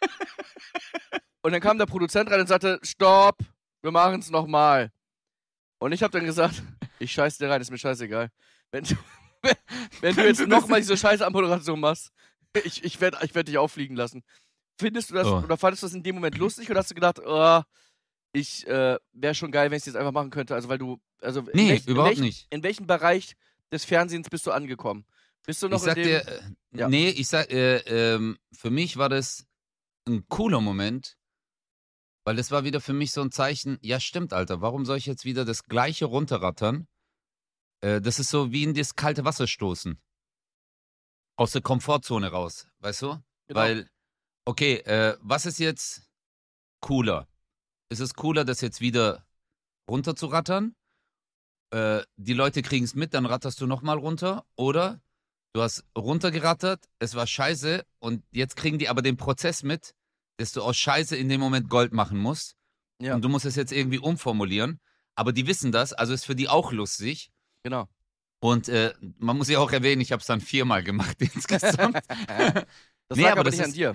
Speaker 4: und dann kam der Produzent rein und sagte, stopp, wir machen's nochmal. Und ich habe dann gesagt, ich scheiß dir rein, ist mir scheißegal. Wenn du, wenn du jetzt nochmal diese scheiße Anmoderation machst, ich, ich werde ich werd dich auffliegen lassen. Findest du das,
Speaker 3: Oh.
Speaker 4: oder fandest du das in dem Moment lustig oder hast du gedacht, oh, ich äh, wäre schon geil, wenn ich es jetzt einfach machen könnte? Also, weil du, also, in
Speaker 3: Nee,
Speaker 4: welch- in
Speaker 3: überhaupt
Speaker 4: welchem,
Speaker 3: nicht.
Speaker 4: In welchem Bereich des Fernsehens bist du angekommen? Bist du noch
Speaker 3: Ich sag
Speaker 4: in dem,
Speaker 3: dir, äh,
Speaker 4: Ja.
Speaker 3: nee, ich sag, äh, ähm, für mich war das ein cooler Moment, weil das war wieder für mich so ein Zeichen, ja stimmt, Alter, warum soll ich jetzt wieder das Gleiche runterrattern? Äh, das ist so wie in das kalte Wasser stoßen. Aus der Komfortzone raus, weißt du?
Speaker 4: Genau.
Speaker 3: Weil, okay, äh, was ist jetzt cooler? Ist es cooler, das jetzt wieder runterzurattern? Äh, die Leute kriegen es mit, dann ratterst du nochmal runter. Oder du hast runtergerattert, es war scheiße und jetzt kriegen die aber den Prozess mit, dass du aus Scheiße in dem Moment Gold machen musst.
Speaker 4: Ja.
Speaker 3: Und du musst es jetzt irgendwie umformulieren. Aber die wissen das, also ist für die auch lustig.
Speaker 4: Genau.
Speaker 3: Und äh, man muss ja auch erwähnen, ich habe es dann viermal gemacht insgesamt.
Speaker 4: Das
Speaker 3: Nee,
Speaker 4: lag
Speaker 3: aber
Speaker 4: aber
Speaker 3: das
Speaker 4: nicht an
Speaker 3: ist-
Speaker 4: dir.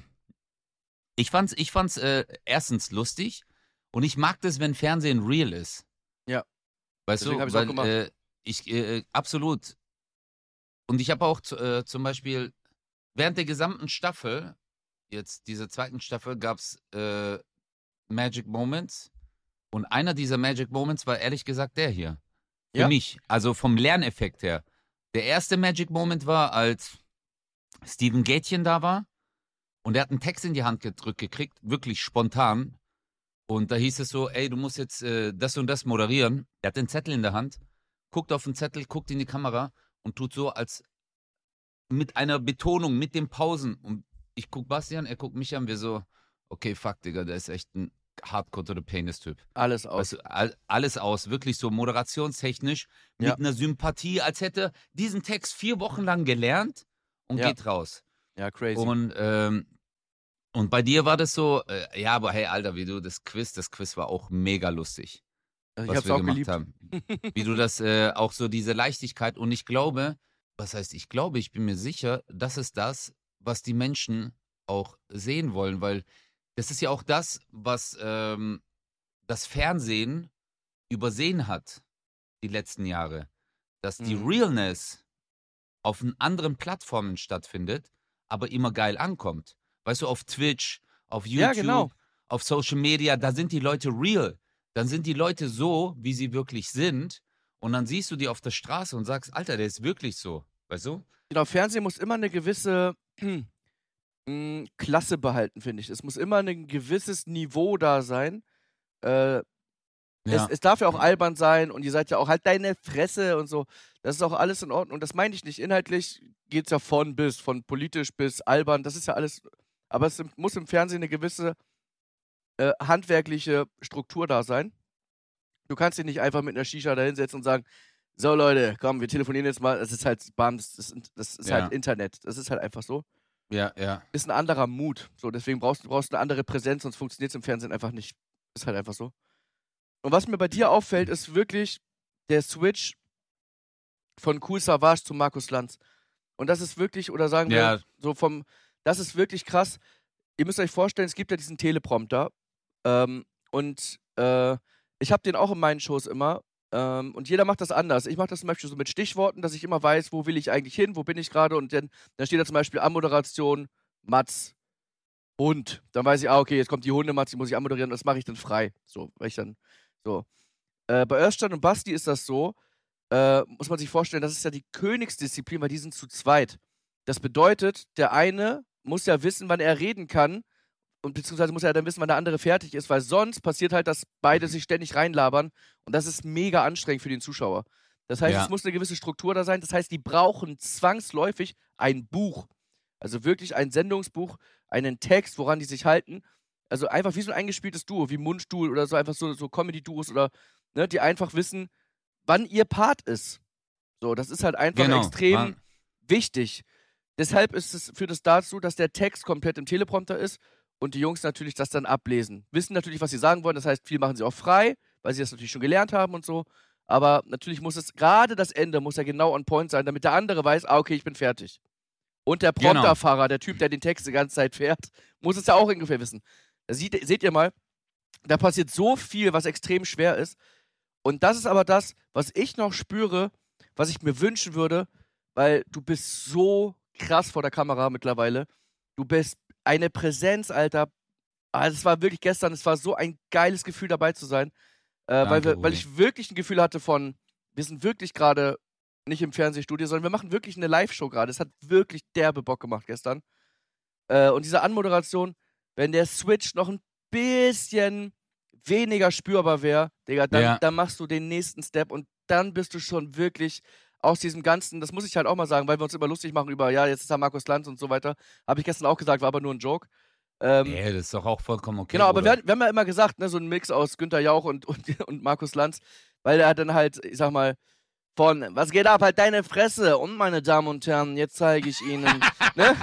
Speaker 3: Ich fand's, ich fand's äh, erstens lustig und ich mag das, wenn Fernsehen real ist.
Speaker 4: Ja.
Speaker 3: Weißt
Speaker 4: Deswegen
Speaker 3: du,
Speaker 4: hab ich's auch
Speaker 3: weil
Speaker 4: gemacht.
Speaker 3: äh, ich äh, absolut. und ich habe auch zu, äh, zum Beispiel während der gesamten Staffel, jetzt dieser zweiten Staffel, gab es äh, Magic Moments. Und einer dieser Magic Moments war ehrlich gesagt der hier. Für
Speaker 4: Ja.
Speaker 3: mich. Also vom Lerneffekt her. Der erste Magic Moment war, als Steven Gätchen da war und er hat einen Text in die Hand gedrückt gekriegt, wirklich spontan. Und da hieß es so, ey, du musst jetzt äh, das und das moderieren. Er hat den Zettel in der Hand, guckt auf den Zettel, guckt in die Kamera und tut so, als mit einer Betonung, mit den Pausen. Und ich guck Bastian, er guckt mich an, wir so, okay, fuck, Digga, der ist echt ein Hardcore to the Penis-Typ.
Speaker 4: Alles aus.
Speaker 3: Weißt du, all, alles aus, wirklich so moderationstechnisch, mit
Speaker 4: Ja.
Speaker 3: einer Sympathie, als hätte diesen Text vier Wochen lang gelernt und
Speaker 4: Ja.
Speaker 3: geht raus.
Speaker 4: Ja, crazy.
Speaker 3: Und, ähm, und bei dir war das so, äh, ja, aber hey, Alter, wie du das Quiz, das Quiz war auch mega lustig,
Speaker 4: ich
Speaker 3: was
Speaker 4: hab's
Speaker 3: wir
Speaker 4: auch
Speaker 3: gemacht
Speaker 4: geliebt.
Speaker 3: haben. Wie du das, äh, auch so diese Leichtigkeit, und ich glaube, was heißt, ich glaube, ich bin mir sicher, das ist das, was die Menschen auch sehen wollen, weil das ist ja auch das, was ähm, das Fernsehen übersehen hat die letzten Jahre, dass die
Speaker 4: Mhm.
Speaker 3: Realness auf einen anderen Plattformen stattfindet, aber immer geil ankommt. Weißt du, auf Twitch, auf YouTube,
Speaker 4: Ja, genau.
Speaker 3: auf Social Media, da sind die Leute real. Dann sind die Leute so, wie sie wirklich sind, und dann siehst du die auf der Straße und sagst, Alter, der ist wirklich so. Weißt du?
Speaker 4: Genau, Fernsehen muss immer eine gewisse mh, Klasse behalten, finde ich. Es muss immer ein gewisses Niveau da sein. Äh, es, es darf ja auch albern sein und ihr seid ja auch halt deine Fresse und so. Das ist auch alles in Ordnung. Und das meine ich nicht. Inhaltlich geht es ja von bis, von politisch bis albern. Das ist ja alles. Aber es muss im Fernsehen eine gewisse äh, handwerkliche Struktur da sein. Du kannst dich nicht einfach mit einer Shisha da hinsetzen und sagen, so Leute, komm, wir telefonieren jetzt mal. Das ist halt, bam, das ist, das ist
Speaker 3: Ja.
Speaker 4: halt Internet. Das ist halt einfach so.
Speaker 3: Ja, ja.
Speaker 4: Ist ein anderer Mut. So, deswegen brauchst du brauchst eine andere Präsenz, sonst funktioniert es im Fernsehen einfach nicht. Ist halt einfach so. Und was mir bei dir auffällt, ist wirklich der Switch von Kool Savas zu Markus Lanz. Und das ist wirklich, oder sagen wir,
Speaker 3: Ja.
Speaker 4: so vom, das ist wirklich krass. Ihr müsst euch vorstellen, es gibt ja diesen Teleprompter. Ähm, und äh, ich habe den auch in meinen Shows immer. Ähm, und jeder macht das anders. Ich mache das zum Beispiel so mit Stichworten, dass ich immer weiß, wo will ich eigentlich hin, wo bin ich gerade. Und dann, dann steht da zum Beispiel Anmoderation, Mats, Hund. Dann weiß ich, ah, okay, jetzt kommt die Hundematz, die muss ich anmoderieren. Das mache ich dann frei. So, weil ich dann, so. Äh, bei Özcan und Basti ist das so, äh, muss man sich vorstellen, das ist ja die Königsdisziplin, weil die sind zu zweit. Das bedeutet, der eine muss ja wissen, wann er reden kann, und beziehungsweise muss er dann wissen, wann der andere fertig ist, weil sonst passiert halt, dass beide sich ständig reinlabern, und das ist mega anstrengend für den Zuschauer. Das heißt,
Speaker 3: Ja.
Speaker 4: es muss eine gewisse Struktur da sein. Das heißt, die brauchen zwangsläufig ein Buch. Also wirklich ein Sendungsbuch, einen Text, woran die sich halten. Also einfach wie so ein eingespieltes Duo, wie Mundstuhl oder so, einfach so, so Comedy-Duos oder, ne, die einfach wissen, wann ihr Part ist. So, das ist halt einfach
Speaker 3: Genau.
Speaker 4: extrem
Speaker 3: Man-
Speaker 4: wichtig. Deshalb ist es, führt es dazu, dass der Text komplett im Teleprompter ist und die Jungs natürlich das dann ablesen. Wissen natürlich, was sie sagen wollen, das heißt, viel machen sie auch frei, weil sie das natürlich schon gelernt haben und so. Aber natürlich muss es, gerade das Ende muss ja genau on point sein, damit der andere weiß, ah, okay, ich bin fertig. Und der
Speaker 3: Genau.
Speaker 4: Prompterfahrer, der Typ, der den Text die ganze Zeit fährt, muss es ja auch ungefähr wissen. Da sieht, seht ihr mal, da passiert so viel, was extrem schwer ist. Und das ist aber das, was ich noch spüre, was ich mir wünschen würde, weil du bist so krass vor der Kamera mittlerweile. Du bist eine Präsenz, Alter. Also es war wirklich gestern, es war so ein geiles Gefühl, dabei zu sein. Äh, weil,
Speaker 3: Danke,
Speaker 4: wir, weil
Speaker 3: Rudi.
Speaker 4: ich wirklich ein Gefühl hatte von, wir sind wirklich gerade nicht im Fernsehstudio, sondern wir machen wirklich eine Live-Show gerade. Es hat wirklich derbe Bock gemacht gestern. Äh, und diese Anmoderation, wenn der Switch noch ein bisschen weniger spürbar wäre, Digga, dann,
Speaker 3: Ja.
Speaker 4: dann machst du den nächsten Step und dann bist du schon wirklich aus diesem ganzen, das muss ich halt auch mal sagen, weil wir uns immer lustig machen über, ja, jetzt ist da Markus Lanz und so weiter. Habe ich gestern auch gesagt, war aber nur ein Joke. Ähm,
Speaker 3: Ey, das ist doch auch vollkommen okay.
Speaker 4: Genau, aber wir,
Speaker 3: Bruder.
Speaker 4: wir haben ja immer gesagt, ne, so ein Mix aus Günther Jauch und, und, und Markus Lanz, weil er dann halt, ich sag mal, von, was geht ab, halt deine Fresse, und meine Damen und Herren, jetzt zeige ich Ihnen, ne?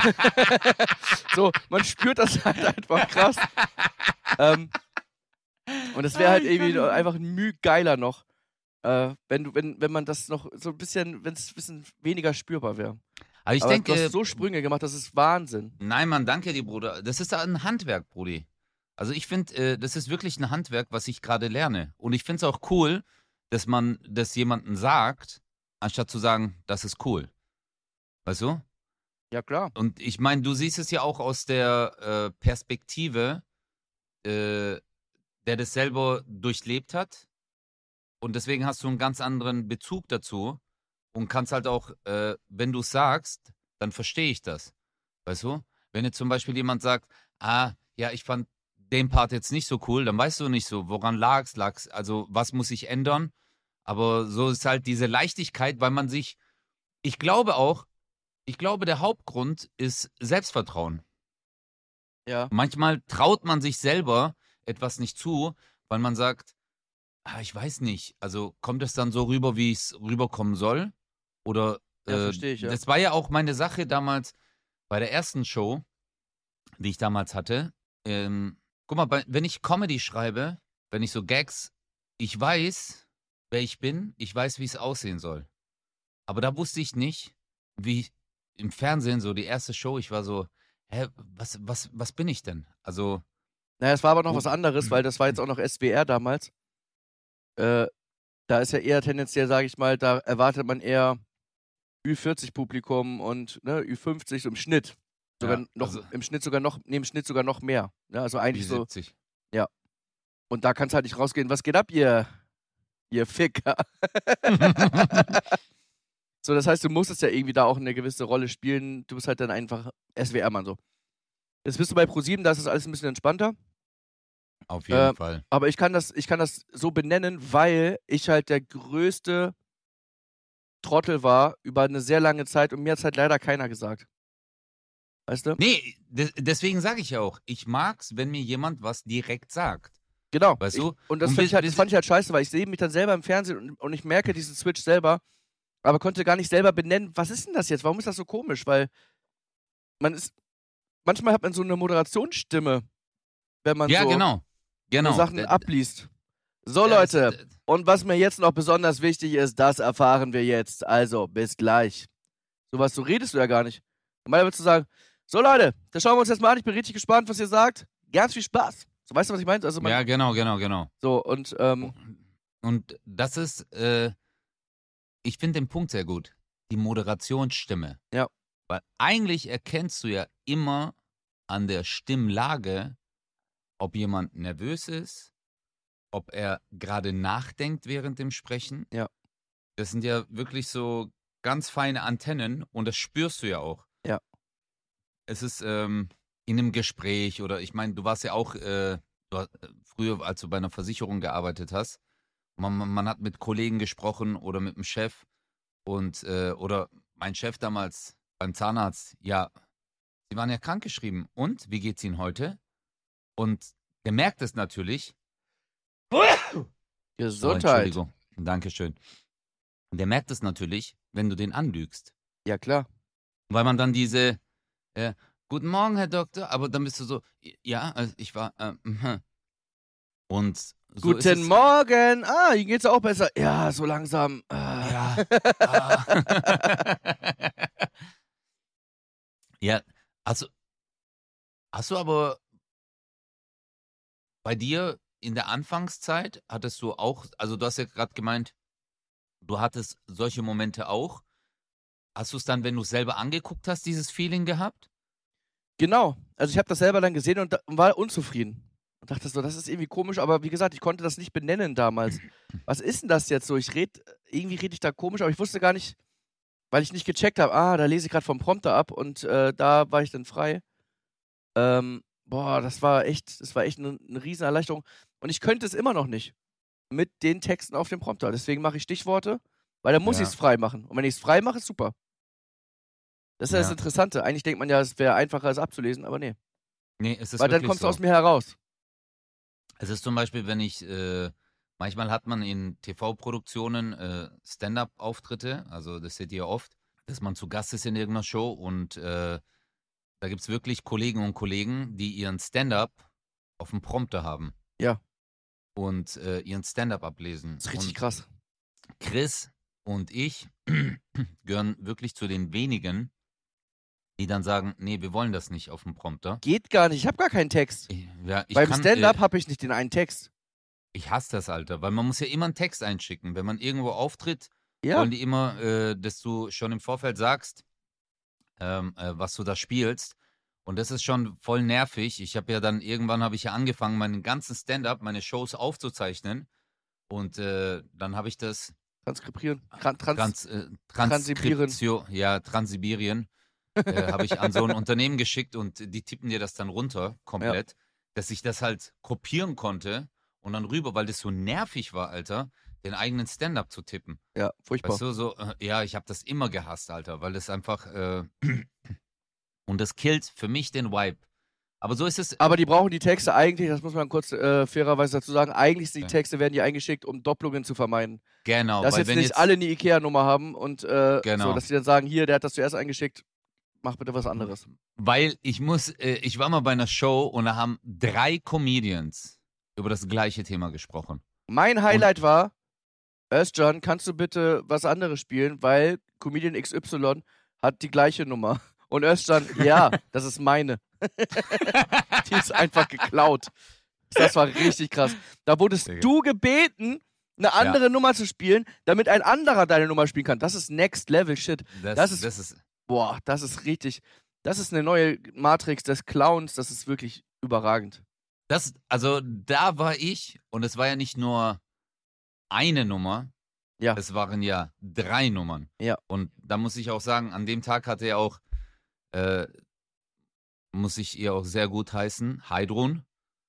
Speaker 4: So, man spürt das halt einfach krass. ähm, und es wäre halt irgendwie einfach ein Mühe geiler noch, äh, wenn du, wenn, wenn man das noch so ein bisschen, wenn es ein bisschen weniger spürbar wäre.
Speaker 3: Aber ich
Speaker 4: Aber
Speaker 3: denke,
Speaker 4: du hast so Sprünge gemacht, das ist Wahnsinn.
Speaker 3: nein, Mann, danke dir, Bruder. Das ist ein Handwerk, Brudi. Also ich finde, äh, das ist wirklich ein Handwerk, was ich gerade lerne. Und ich finde es auch cool, dass man das jemandem sagt, anstatt zu sagen, das ist cool. Weißt du?
Speaker 4: Ja, klar.
Speaker 3: Und ich meine, du siehst es ja auch aus der äh, Perspektive, äh, der das selber durchlebt hat. Und deswegen hast du einen ganz anderen Bezug dazu und kannst halt auch, äh, wenn du es sagst, dann verstehe ich das. Weißt du? Wenn jetzt zum Beispiel jemand sagt, ah, ja, ich fand den Part jetzt nicht so cool, dann weißt du nicht so, woran lag's, lag's, also was muss ich ändern? Aber so ist halt diese Leichtigkeit, weil man sich, ich glaube auch, ich glaube, der Hauptgrund ist Selbstvertrauen.
Speaker 4: Ja.
Speaker 3: Manchmal traut man sich selber etwas nicht zu, weil man sagt, ah, ich weiß nicht, also kommt es dann so rüber, wie es rüberkommen soll? Oder,
Speaker 4: Ja,
Speaker 3: äh,
Speaker 4: verstehe ich, ja.
Speaker 3: das war ja auch meine Sache damals bei der ersten Show, die ich damals hatte. Ähm, guck mal, bei, wenn ich Comedy schreibe, wenn ich so Gags, ich weiß, wer ich bin, ich weiß, wie es aussehen soll. Aber da wusste ich nicht, wie im Fernsehen, so die erste Show, ich war so, hä, was, was, was bin ich denn? Also,
Speaker 4: Naja, es war aber noch
Speaker 3: Oh.
Speaker 4: was anderes, weil das war jetzt auch noch S W R damals. Äh, da ist ja eher tendenziell, sage ich mal, da erwartet man eher Ü vierzig Publikum und ne, Ü fünfzig so im Schnitt. Sogar
Speaker 3: Ja,
Speaker 4: noch,
Speaker 3: also-
Speaker 4: im Schnitt sogar noch, nee, im Schnitt sogar noch mehr. Ja, also
Speaker 3: wie
Speaker 4: eigentlich so,
Speaker 3: siebzig.
Speaker 4: und da kannst halt nicht rausgehen, was geht ab, ihr, ihr Ficker. So, das heißt, du musstest ja irgendwie da auch eine gewisse Rolle spielen. Du bist halt dann einfach S W R-Mann so. Jetzt bist du bei ProSieben, da ist das alles ein bisschen entspannter.
Speaker 3: Auf jeden
Speaker 4: Äh,
Speaker 3: Fall.
Speaker 4: Aber ich kann das, ich kann das so benennen, weil ich halt der größte Trottel war über eine sehr lange Zeit und mir hat es halt leider keiner gesagt. Weißt du?
Speaker 3: Nee, de deswegen sage ich ja auch, ich mag's, wenn mir jemand was direkt sagt.
Speaker 4: Genau.
Speaker 3: Weißt
Speaker 4: ich,
Speaker 3: du?
Speaker 4: Und das,
Speaker 3: Und
Speaker 4: fand ich,
Speaker 3: wir-
Speaker 4: halt,
Speaker 3: wir
Speaker 4: das fand ich halt scheiße, weil ich sehe mich dann selber im Fernsehen und, und ich merke diesen Switch selber, aber konnte gar nicht selber benennen, was ist denn das jetzt? Warum ist das so komisch? Weil man ist, manchmal hat man so eine Moderationsstimme, wenn man
Speaker 3: Ja,
Speaker 4: so,
Speaker 3: genau. Genau.
Speaker 4: so Sachen
Speaker 3: D-
Speaker 4: abliest. So,
Speaker 3: ja, das-
Speaker 4: Leute,
Speaker 3: d-
Speaker 4: und was mir jetzt noch besonders wichtig ist, das erfahren wir jetzt. Also, bis gleich. Sowas, so redest du ja gar nicht. Normalerweise würdest du sagen, so Leute, das schauen wir uns jetzt mal an, ich bin richtig gespannt, was ihr sagt. Ganz viel Spaß. So, weißt du, was ich meine? Also, man,
Speaker 3: Ja, genau, genau, genau.
Speaker 4: so, und, ähm,
Speaker 3: Und das ist, äh, ich finde den Punkt sehr gut. Die Moderationsstimme.
Speaker 4: Ja.
Speaker 3: Weil eigentlich erkennst du ja immer an der Stimmlage, ob jemand nervös ist, ob er gerade nachdenkt während dem Sprechen.
Speaker 4: Ja.
Speaker 3: Das sind ja wirklich so ganz feine Antennen und das spürst du ja auch.
Speaker 4: Ja.
Speaker 3: Es ist ähm, in einem Gespräch oder ich meine, du warst ja auch äh, du hast, äh, früher, als du bei einer Versicherung gearbeitet hast, man, man, man hat mit Kollegen gesprochen oder mit dem Chef und äh, oder mein Chef damals beim Zahnarzt, ja, Sie waren ja krankgeschrieben. Und wie geht's Ihnen heute? Und der merkt es natürlich. Oh,
Speaker 4: Gesundheit.
Speaker 3: Entschuldigung. Dankeschön. Der merkt es natürlich, wenn du den anlügst.
Speaker 4: Ja, klar.
Speaker 3: Weil man dann diese, äh, guten Morgen, Herr Doktor, aber dann bist du so, ja, also ich war, äh, mhm. Und so ist
Speaker 4: Guten
Speaker 3: es,
Speaker 4: Morgen. Ah, Ihnen geht's auch besser. Ja, so langsam. Ah.
Speaker 3: Ja. Ah. Ja, also, hast du aber bei dir in der Anfangszeit, hattest du auch, also du hast ja gerade gemeint, du hattest solche Momente auch. Hast du es dann, wenn du es selber angeguckt hast, dieses Feeling gehabt?
Speaker 4: Genau. Also ich habe das selber dann gesehen und, da, und war unzufrieden. Und dachte so, das ist irgendwie komisch, aber wie gesagt, ich konnte das nicht benennen damals. Was ist denn das jetzt so? Ich red, irgendwie rede ich da komisch, aber ich wusste gar nicht, weil ich nicht gecheckt habe, ah, da lese ich gerade vom Prompter ab und äh, da war ich dann frei. Ähm, boah, das war echt, das war echt eine, eine Riesenerleichterung. Und ich könnte es immer noch nicht mit den Texten auf dem Prompter. Deswegen mache ich Stichworte, weil dann muss
Speaker 3: Ja.
Speaker 4: ich es frei machen. Und wenn ich es frei mache, ist super. Das ist ja das
Speaker 3: Ja.
Speaker 4: Interessante. Eigentlich denkt man ja, es wäre einfacher, es abzulesen, aber nee.
Speaker 3: Nee, es ist
Speaker 4: Weil dann
Speaker 3: wirklich
Speaker 4: kommt es
Speaker 3: so.
Speaker 4: aus mir heraus.
Speaker 3: Es ist zum Beispiel, wenn ich, äh, manchmal hat man in T V-Produktionen äh, Stand-up-Auftritte, also das seht ihr oft, dass man zu Gast ist in irgendeiner Show und äh, da gibt es wirklich Kollegen und Kollegen, die ihren Stand-up auf dem Prompter haben.
Speaker 4: Ja.
Speaker 3: Und äh, ihren Stand-up ablesen.
Speaker 4: Das ist richtig
Speaker 3: und
Speaker 4: krass.
Speaker 3: Chris und ich gehören wirklich zu den wenigen, die dann sagen, nee, wir wollen das nicht auf dem Prompter.
Speaker 4: Geht gar nicht. Ich habe gar keinen Text.
Speaker 3: Ich, ja, ich
Speaker 4: Beim
Speaker 3: kann,
Speaker 4: Stand-up
Speaker 3: äh,
Speaker 4: habe ich nicht den einen Text.
Speaker 3: ich hasse das, Alter, weil man muss ja immer einen Text einschicken. Wenn man irgendwo auftritt,
Speaker 4: Ja.
Speaker 3: wollen die immer, äh, dass du schon im Vorfeld sagst, ähm, äh, was du da spielst. Und das ist schon voll nervig. Ich habe ja dann, irgendwann habe ich ja angefangen, meinen ganzen Stand-up, meine Shows aufzuzeichnen. Und äh, dann habe ich das
Speaker 4: Transkribieren. Tran trans
Speaker 3: Trans, äh,
Speaker 4: Transkriptieren.
Speaker 3: Transkriptio, ja, Transibirien, äh, habe ich an so ein Unternehmen geschickt und die tippen dir das dann runter, komplett, dass ich das halt kopieren konnte und dann rüber, weil das so nervig war, Alter, den eigenen Stand-up zu tippen.
Speaker 4: Ja, furchtbar.
Speaker 3: Weißt du, so, äh, ja, ich habe das immer gehasst, Alter, weil das einfach, äh, und das killt für mich den Vibe. Aber so ist es.
Speaker 4: Aber die brauchen die Texte eigentlich, das muss man kurz äh, fairerweise dazu sagen, eigentlich sind die
Speaker 3: Ja.
Speaker 4: Texte, werden die eingeschickt, um Doppelungen zu vermeiden.
Speaker 3: Genau,
Speaker 4: Dass
Speaker 3: weil
Speaker 4: jetzt
Speaker 3: wenn
Speaker 4: nicht
Speaker 3: jetzt,
Speaker 4: alle eine Ikea-Nummer haben und äh,
Speaker 3: Genau.
Speaker 4: so, dass die dann sagen, hier, der hat das zuerst eingeschickt, mach bitte was anderes.
Speaker 3: weil ich muss, äh, ich war mal bei einer Show und da haben drei Comedians über das gleiche Thema gesprochen.
Speaker 4: Mein Highlight war, Özcan, kannst du bitte was anderes spielen, weil Comedian X Y hat die gleiche Nummer. Und Özcan, ja, das ist meine. Die ist einfach geklaut. Das war richtig krass. Da wurdest
Speaker 3: Digga.
Speaker 4: du gebeten, eine andere Nummer zu spielen, damit ein anderer deine Nummer spielen kann. Das ist Next Level Shit.
Speaker 3: Das,
Speaker 4: Das ist-
Speaker 3: das ist
Speaker 4: Boah, das ist richtig. Das ist eine neue Matrix des Clowns. Das ist wirklich überragend.
Speaker 3: Das, also da war ich und es war ja nicht nur eine Nummer,
Speaker 4: Ja.
Speaker 3: es waren ja drei Nummern.
Speaker 4: Ja.
Speaker 3: Und da muss ich auch sagen, an dem Tag hatte er auch, äh, muss ich ihr auch sehr gut heißen, Heidrun,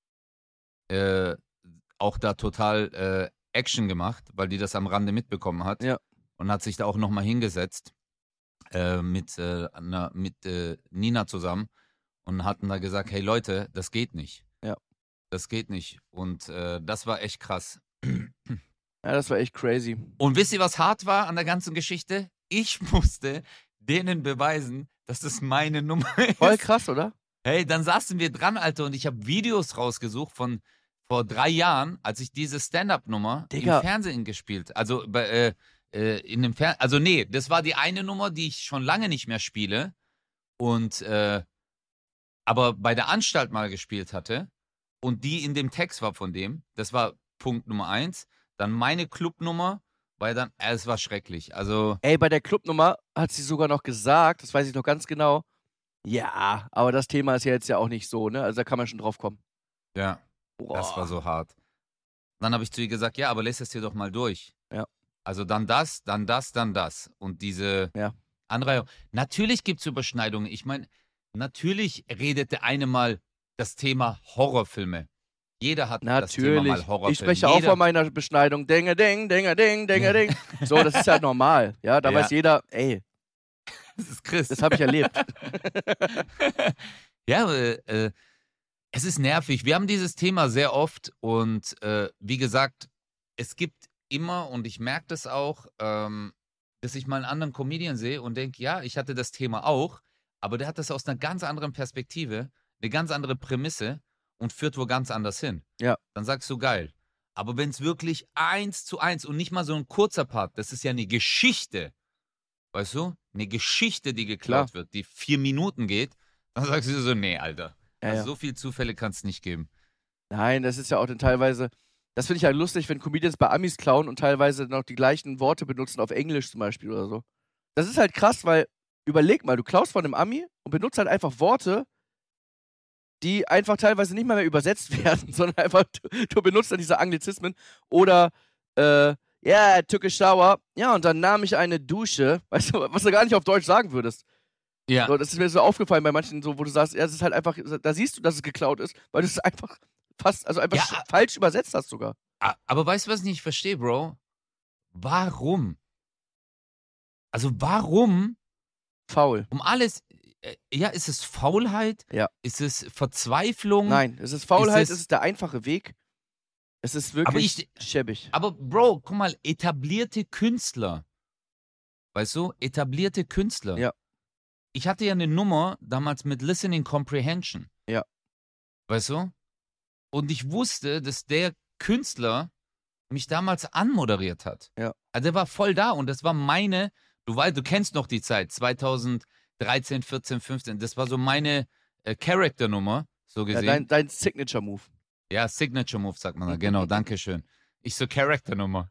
Speaker 3: äh, auch da total äh, Action gemacht, weil die das am Rande mitbekommen hat.
Speaker 4: Ja.
Speaker 3: Und hat sich da auch nochmal hingesetzt äh, mit, äh, einer, mit äh, Nina zusammen und hatten da gesagt, hey Leute, das geht nicht.
Speaker 4: Ja.
Speaker 3: Das geht nicht. Und äh, das war echt krass.
Speaker 4: Ja, das war echt crazy.
Speaker 3: Und wisst ihr, was hart war an der ganzen Geschichte? Ich musste denen beweisen, dass das meine Nummer ist.
Speaker 4: Voll krass, oder?
Speaker 3: Hey, dann saßen wir dran, Alter, und ich habe Videos rausgesucht von vor drei Jahren, als ich diese Stand-Up-Nummer im
Speaker 4: Digga.
Speaker 3: Fernsehen gespielt. Also bei, äh, äh, in dem Fer also nee, das war die eine Nummer, die ich schon lange nicht mehr spiele und äh, aber bei der Anstalt mal gespielt hatte und die in dem Text war von dem. Das war Punkt Nummer eins. Dann meine Clubnummer, weil dann, äh, es war schrecklich. Also
Speaker 4: Ey, bei der Clubnummer hat sie sogar noch gesagt, das weiß ich noch ganz genau, ja, aber das Thema ist ja jetzt ja auch nicht so, ne? Also da kann man schon drauf kommen.
Speaker 3: ja.
Speaker 4: Boah.
Speaker 3: Das war so hart. Dann habe ich zu ihr gesagt, ja, aber lest es dir doch mal durch.
Speaker 4: Ja.
Speaker 3: Also dann das, dann das, dann das. Und diese
Speaker 4: Ja.
Speaker 3: Anreihung. Natürlich gibt es Überschneidungen. Ich meine, natürlich redet der eine mal das Thema Horrorfilme. Jeder hat das Thema
Speaker 4: Natürlich.
Speaker 3: mal Horrorfilme.
Speaker 4: Ich spreche auch
Speaker 3: Jeder,
Speaker 4: von meiner Beschneidung. Dinge, ding, dinge, ding, dinge, ding. So, das ist ja normal. Ja, da
Speaker 3: Ja.
Speaker 4: weiß jeder, ey,
Speaker 3: Das ist Chris.
Speaker 4: das habe ich erlebt.
Speaker 3: Ja, äh, äh, es ist nervig. Wir haben dieses Thema sehr oft und äh, wie gesagt, es gibt immer, und ich merke das auch, ähm, dass ich mal einen anderen Comedian sehe und denke, ja, ich hatte das Thema auch, aber der hat das aus einer ganz anderen Perspektive, eine ganz andere Prämisse und führt wo ganz anders hin.
Speaker 4: Ja.
Speaker 3: Dann sagst du, geil. Aber wenn es wirklich eins zu eins und nicht mal so ein kurzer Part, das ist ja eine Geschichte, weißt du? Eine Geschichte, die geklaut
Speaker 4: Klar.
Speaker 3: wird, die vier Minuten geht, dann sagst du so, nee, Alter.
Speaker 4: Ja,
Speaker 3: Also
Speaker 4: ja.
Speaker 3: so viele Zufälle kann es nicht geben.
Speaker 4: Nein, das ist ja auch dann teilweise, das finde ich ja lustig, wenn Comedians bei Amis klauen und teilweise noch die gleichen Worte benutzen auf Englisch zum Beispiel oder so. Das ist halt krass, weil, überleg mal, du klaust von einem Ami und benutzt halt einfach Worte, die einfach teilweise nicht mal mehr übersetzt werden, sondern einfach, du, du benutzt dann diese Anglizismen oder, äh, ja, yeah, took a shower, ja, und dann nahm ich eine Dusche, weißt du, was du gar nicht auf Deutsch sagen würdest.
Speaker 3: Ja.
Speaker 4: So, das ist mir so aufgefallen bei manchen, so, wo du sagst, ja, es ist halt einfach, da siehst du, dass es geklaut ist, weil du es einfach fast, also einfach
Speaker 3: Ja.
Speaker 4: sch- falsch übersetzt hast sogar.
Speaker 3: A- Aber weißt du, was ich nicht verstehe, Bro? Warum? Also warum
Speaker 4: Faul.
Speaker 3: um alles, äh, ja, ist es Faulheit?
Speaker 4: Ja.
Speaker 3: Ist es Verzweiflung?
Speaker 4: Nein, es ist Faulheit,
Speaker 3: Ist
Speaker 4: es
Speaker 3: es-
Speaker 4: ist der einfache Weg. Es ist
Speaker 3: Aber
Speaker 4: wirklich
Speaker 3: ich-
Speaker 4: schäbig.
Speaker 3: Aber Bro, guck mal, etablierte Künstler, weißt du, etablierte Künstler.
Speaker 4: Ja.
Speaker 3: Ich hatte ja eine Nummer damals mit Listening Comprehension.
Speaker 4: Ja.
Speaker 3: Weißt du? Und ich wusste, dass der Künstler mich damals anmoderiert hat.
Speaker 4: Ja.
Speaker 3: Also der war voll da und das war meine, du weißt, du kennst noch die Zeit, zweitausenddreizehn, vierzehn, fünfzehn, das war so meine äh, Charakter-Nummer, so
Speaker 4: Ja,
Speaker 3: gesehen.
Speaker 4: dein, dein Signature-Move.
Speaker 3: Ja, Signature Move sagt man da. Genau, danke schön. Ich so Charakter-Nummer.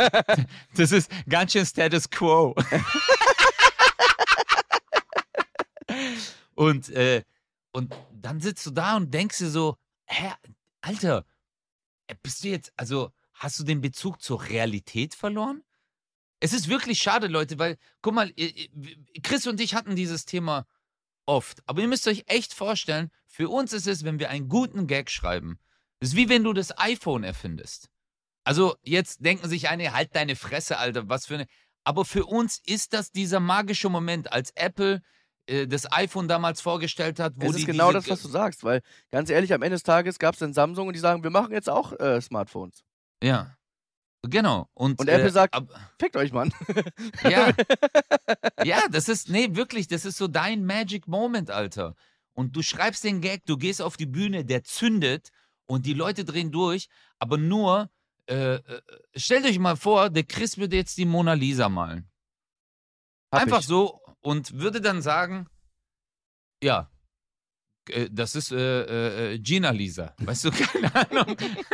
Speaker 3: Das ist ganz schön Status Quo. und, äh, und dann sitzt du da und denkst dir so, hä, Alter, bist du jetzt, also hast du den Bezug zur Realität verloren? Es ist wirklich schade, Leute, weil, guck mal, Chris und ich hatten dieses Thema oft, aber ihr müsst euch echt vorstellen, für uns ist es, wenn wir einen guten Gag schreiben, das ist wie wenn du das iPhone erfindest. Also jetzt denken sich einige, halt deine Fresse, Alter, was für eine... Aber für uns ist das dieser magische Moment, als Apple äh, das iPhone damals vorgestellt hat, wo
Speaker 4: Es
Speaker 3: die
Speaker 4: ist genau
Speaker 3: diese,
Speaker 4: das, was du sagst, weil ganz ehrlich, am Ende des Tages gab es dann Samsung und die sagen, wir machen jetzt auch äh, Smartphones.
Speaker 3: Ja, genau. Und,
Speaker 4: Und Apple
Speaker 3: äh,
Speaker 4: sagt,
Speaker 3: ab,
Speaker 4: fickt euch, Mann.
Speaker 3: ja, ja, das ist, nee, wirklich, das ist so dein Magic Moment, Alter. Und du schreibst den Gag, du gehst auf die Bühne, der zündet und die Leute drehen durch, aber nur, äh, äh, stellt euch mal vor, der Chris würde jetzt die Mona Lisa malen.
Speaker 4: Hab
Speaker 3: Einfach
Speaker 4: ich.
Speaker 3: so und würde dann sagen, ja, äh, das ist äh, äh, Gina Lisa. Weißt du, keine Ahnung.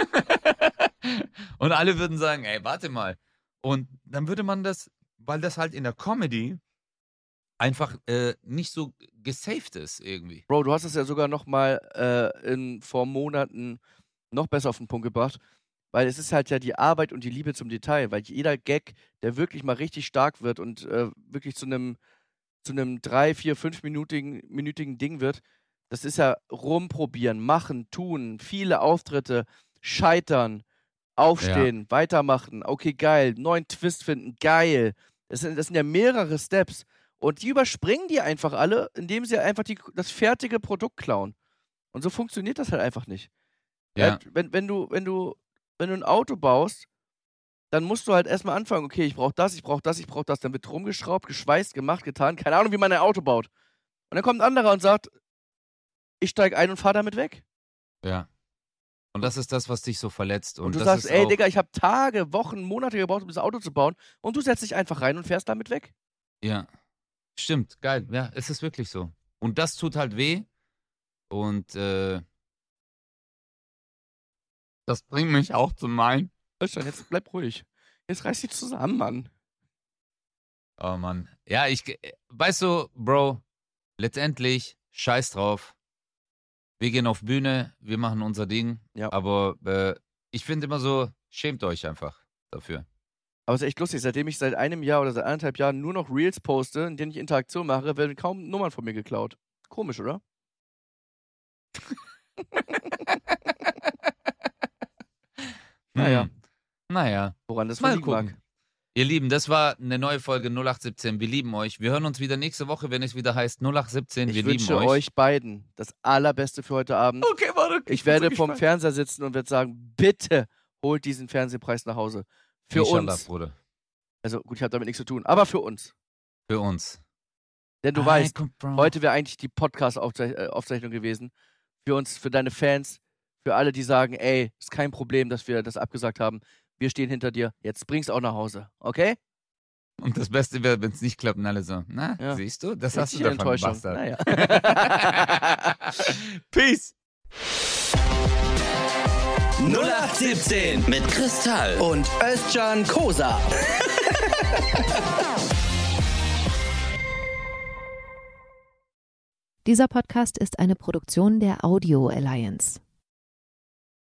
Speaker 3: Und alle würden sagen, ey, warte mal. Und dann würde man das, weil das halt in der Comedy einfach äh, nicht so gesaved ist irgendwie.
Speaker 4: Bro, du hast es ja sogar noch mal äh, in, vor Monaten noch besser auf den Punkt gebracht, weil es ist halt ja die Arbeit und die Liebe zum Detail, weil jeder Gag, der wirklich mal richtig stark wird und äh, wirklich zu einem zu einem drei, vier, fünfminütigen minütigen Ding wird, das ist ja rumprobieren, machen, tun, viele Auftritte, scheitern, aufstehen, weitermachen, okay, geil, neuen Twist finden, geil. Das sind, das sind ja mehrere Steps. Und die überspringen die einfach alle, indem sie einfach die, das fertige Produkt klauen. Und so funktioniert das halt einfach nicht.
Speaker 3: Ja.
Speaker 4: Ja, wenn, wenn, du, wenn, du, wenn du ein Auto baust, dann musst du halt erstmal anfangen, okay, ich brauche das, ich brauche das, ich brauche das. Dann wird rumgeschraubt, geschweißt, gemacht, getan. Keine Ahnung, wie man ein Auto baut. Und dann kommt ein anderer und sagt, ich steige ein und fahre damit weg.
Speaker 3: Ja. Und das ist das, was dich so verletzt. Und,
Speaker 4: Und du
Speaker 3: das
Speaker 4: sagst,
Speaker 3: ist
Speaker 4: ey,
Speaker 3: auch,
Speaker 4: Digga, ich habe Tage, Wochen, Monate gebraucht, um das Auto zu bauen. Und du setzt dich einfach rein und fährst damit weg.
Speaker 3: Ja. Stimmt, geil. Ja, es ist wirklich so. Und das tut halt weh. Und äh, das bringt mich auch zu meinen.
Speaker 4: Östern, jetzt bleib ruhig. Jetzt reiß dich zusammen, Mann.
Speaker 3: Oh Mann. Ja, ich, äh, weißt du, Bro, letztendlich, scheiß drauf. Wir gehen auf Bühne, wir machen unser Ding.
Speaker 4: Ja.
Speaker 3: Aber äh, ich finde immer so, schämt euch einfach dafür.
Speaker 4: Aber es ist echt lustig, seitdem ich seit einem Jahr oder seit anderthalb Jahren nur noch Reels poste, in denen ich Interaktion mache, werden kaum Nummern von mir geklaut. Komisch, oder? Naja.
Speaker 3: Hm. Naja.
Speaker 4: Woran das
Speaker 3: Mal
Speaker 4: liegen
Speaker 3: gucken.
Speaker 4: mag.
Speaker 3: Ihr Lieben, das war eine neue Folge null acht siebzehn. Wir lieben euch. Wir hören uns wieder nächste Woche, wenn es wieder heißt null acht siebzehn. Wir
Speaker 4: Ich
Speaker 3: lieben
Speaker 4: wünsche
Speaker 3: euch.
Speaker 4: euch beiden das Allerbeste für heute Abend.
Speaker 3: Okay, warte.
Speaker 4: Ich werde vom Fernseher sitzen und werde sagen, bitte holt diesen Fernsehpreis nach Hause. Für
Speaker 3: Inshallah,
Speaker 4: uns.
Speaker 3: Bruder.
Speaker 4: Also gut, ich habe damit nichts zu tun, aber für uns.
Speaker 3: Für uns.
Speaker 4: Denn du
Speaker 3: I
Speaker 4: weißt,
Speaker 3: come from-
Speaker 4: heute wäre eigentlich die Podcast-Aufzeichnung gewesen. Für uns, für deine Fans, für alle, die sagen, ey, ist kein Problem, dass wir das abgesagt haben. Wir stehen hinter dir. Jetzt bring's auch nach Hause. Okay?
Speaker 3: Und das Beste wäre, wenn es nicht klappt und alle so, na,
Speaker 4: Ja.
Speaker 3: siehst du, das hast du
Speaker 4: Richtige
Speaker 3: davon,
Speaker 4: Enttäuschung.
Speaker 3: Bastard.
Speaker 4: Naja.
Speaker 3: Peace.
Speaker 1: null acht siebzehn mit Kristall.
Speaker 2: Und Özcan Kosa.
Speaker 5: Dieser Podcast ist eine Produktion der Audio Alliance.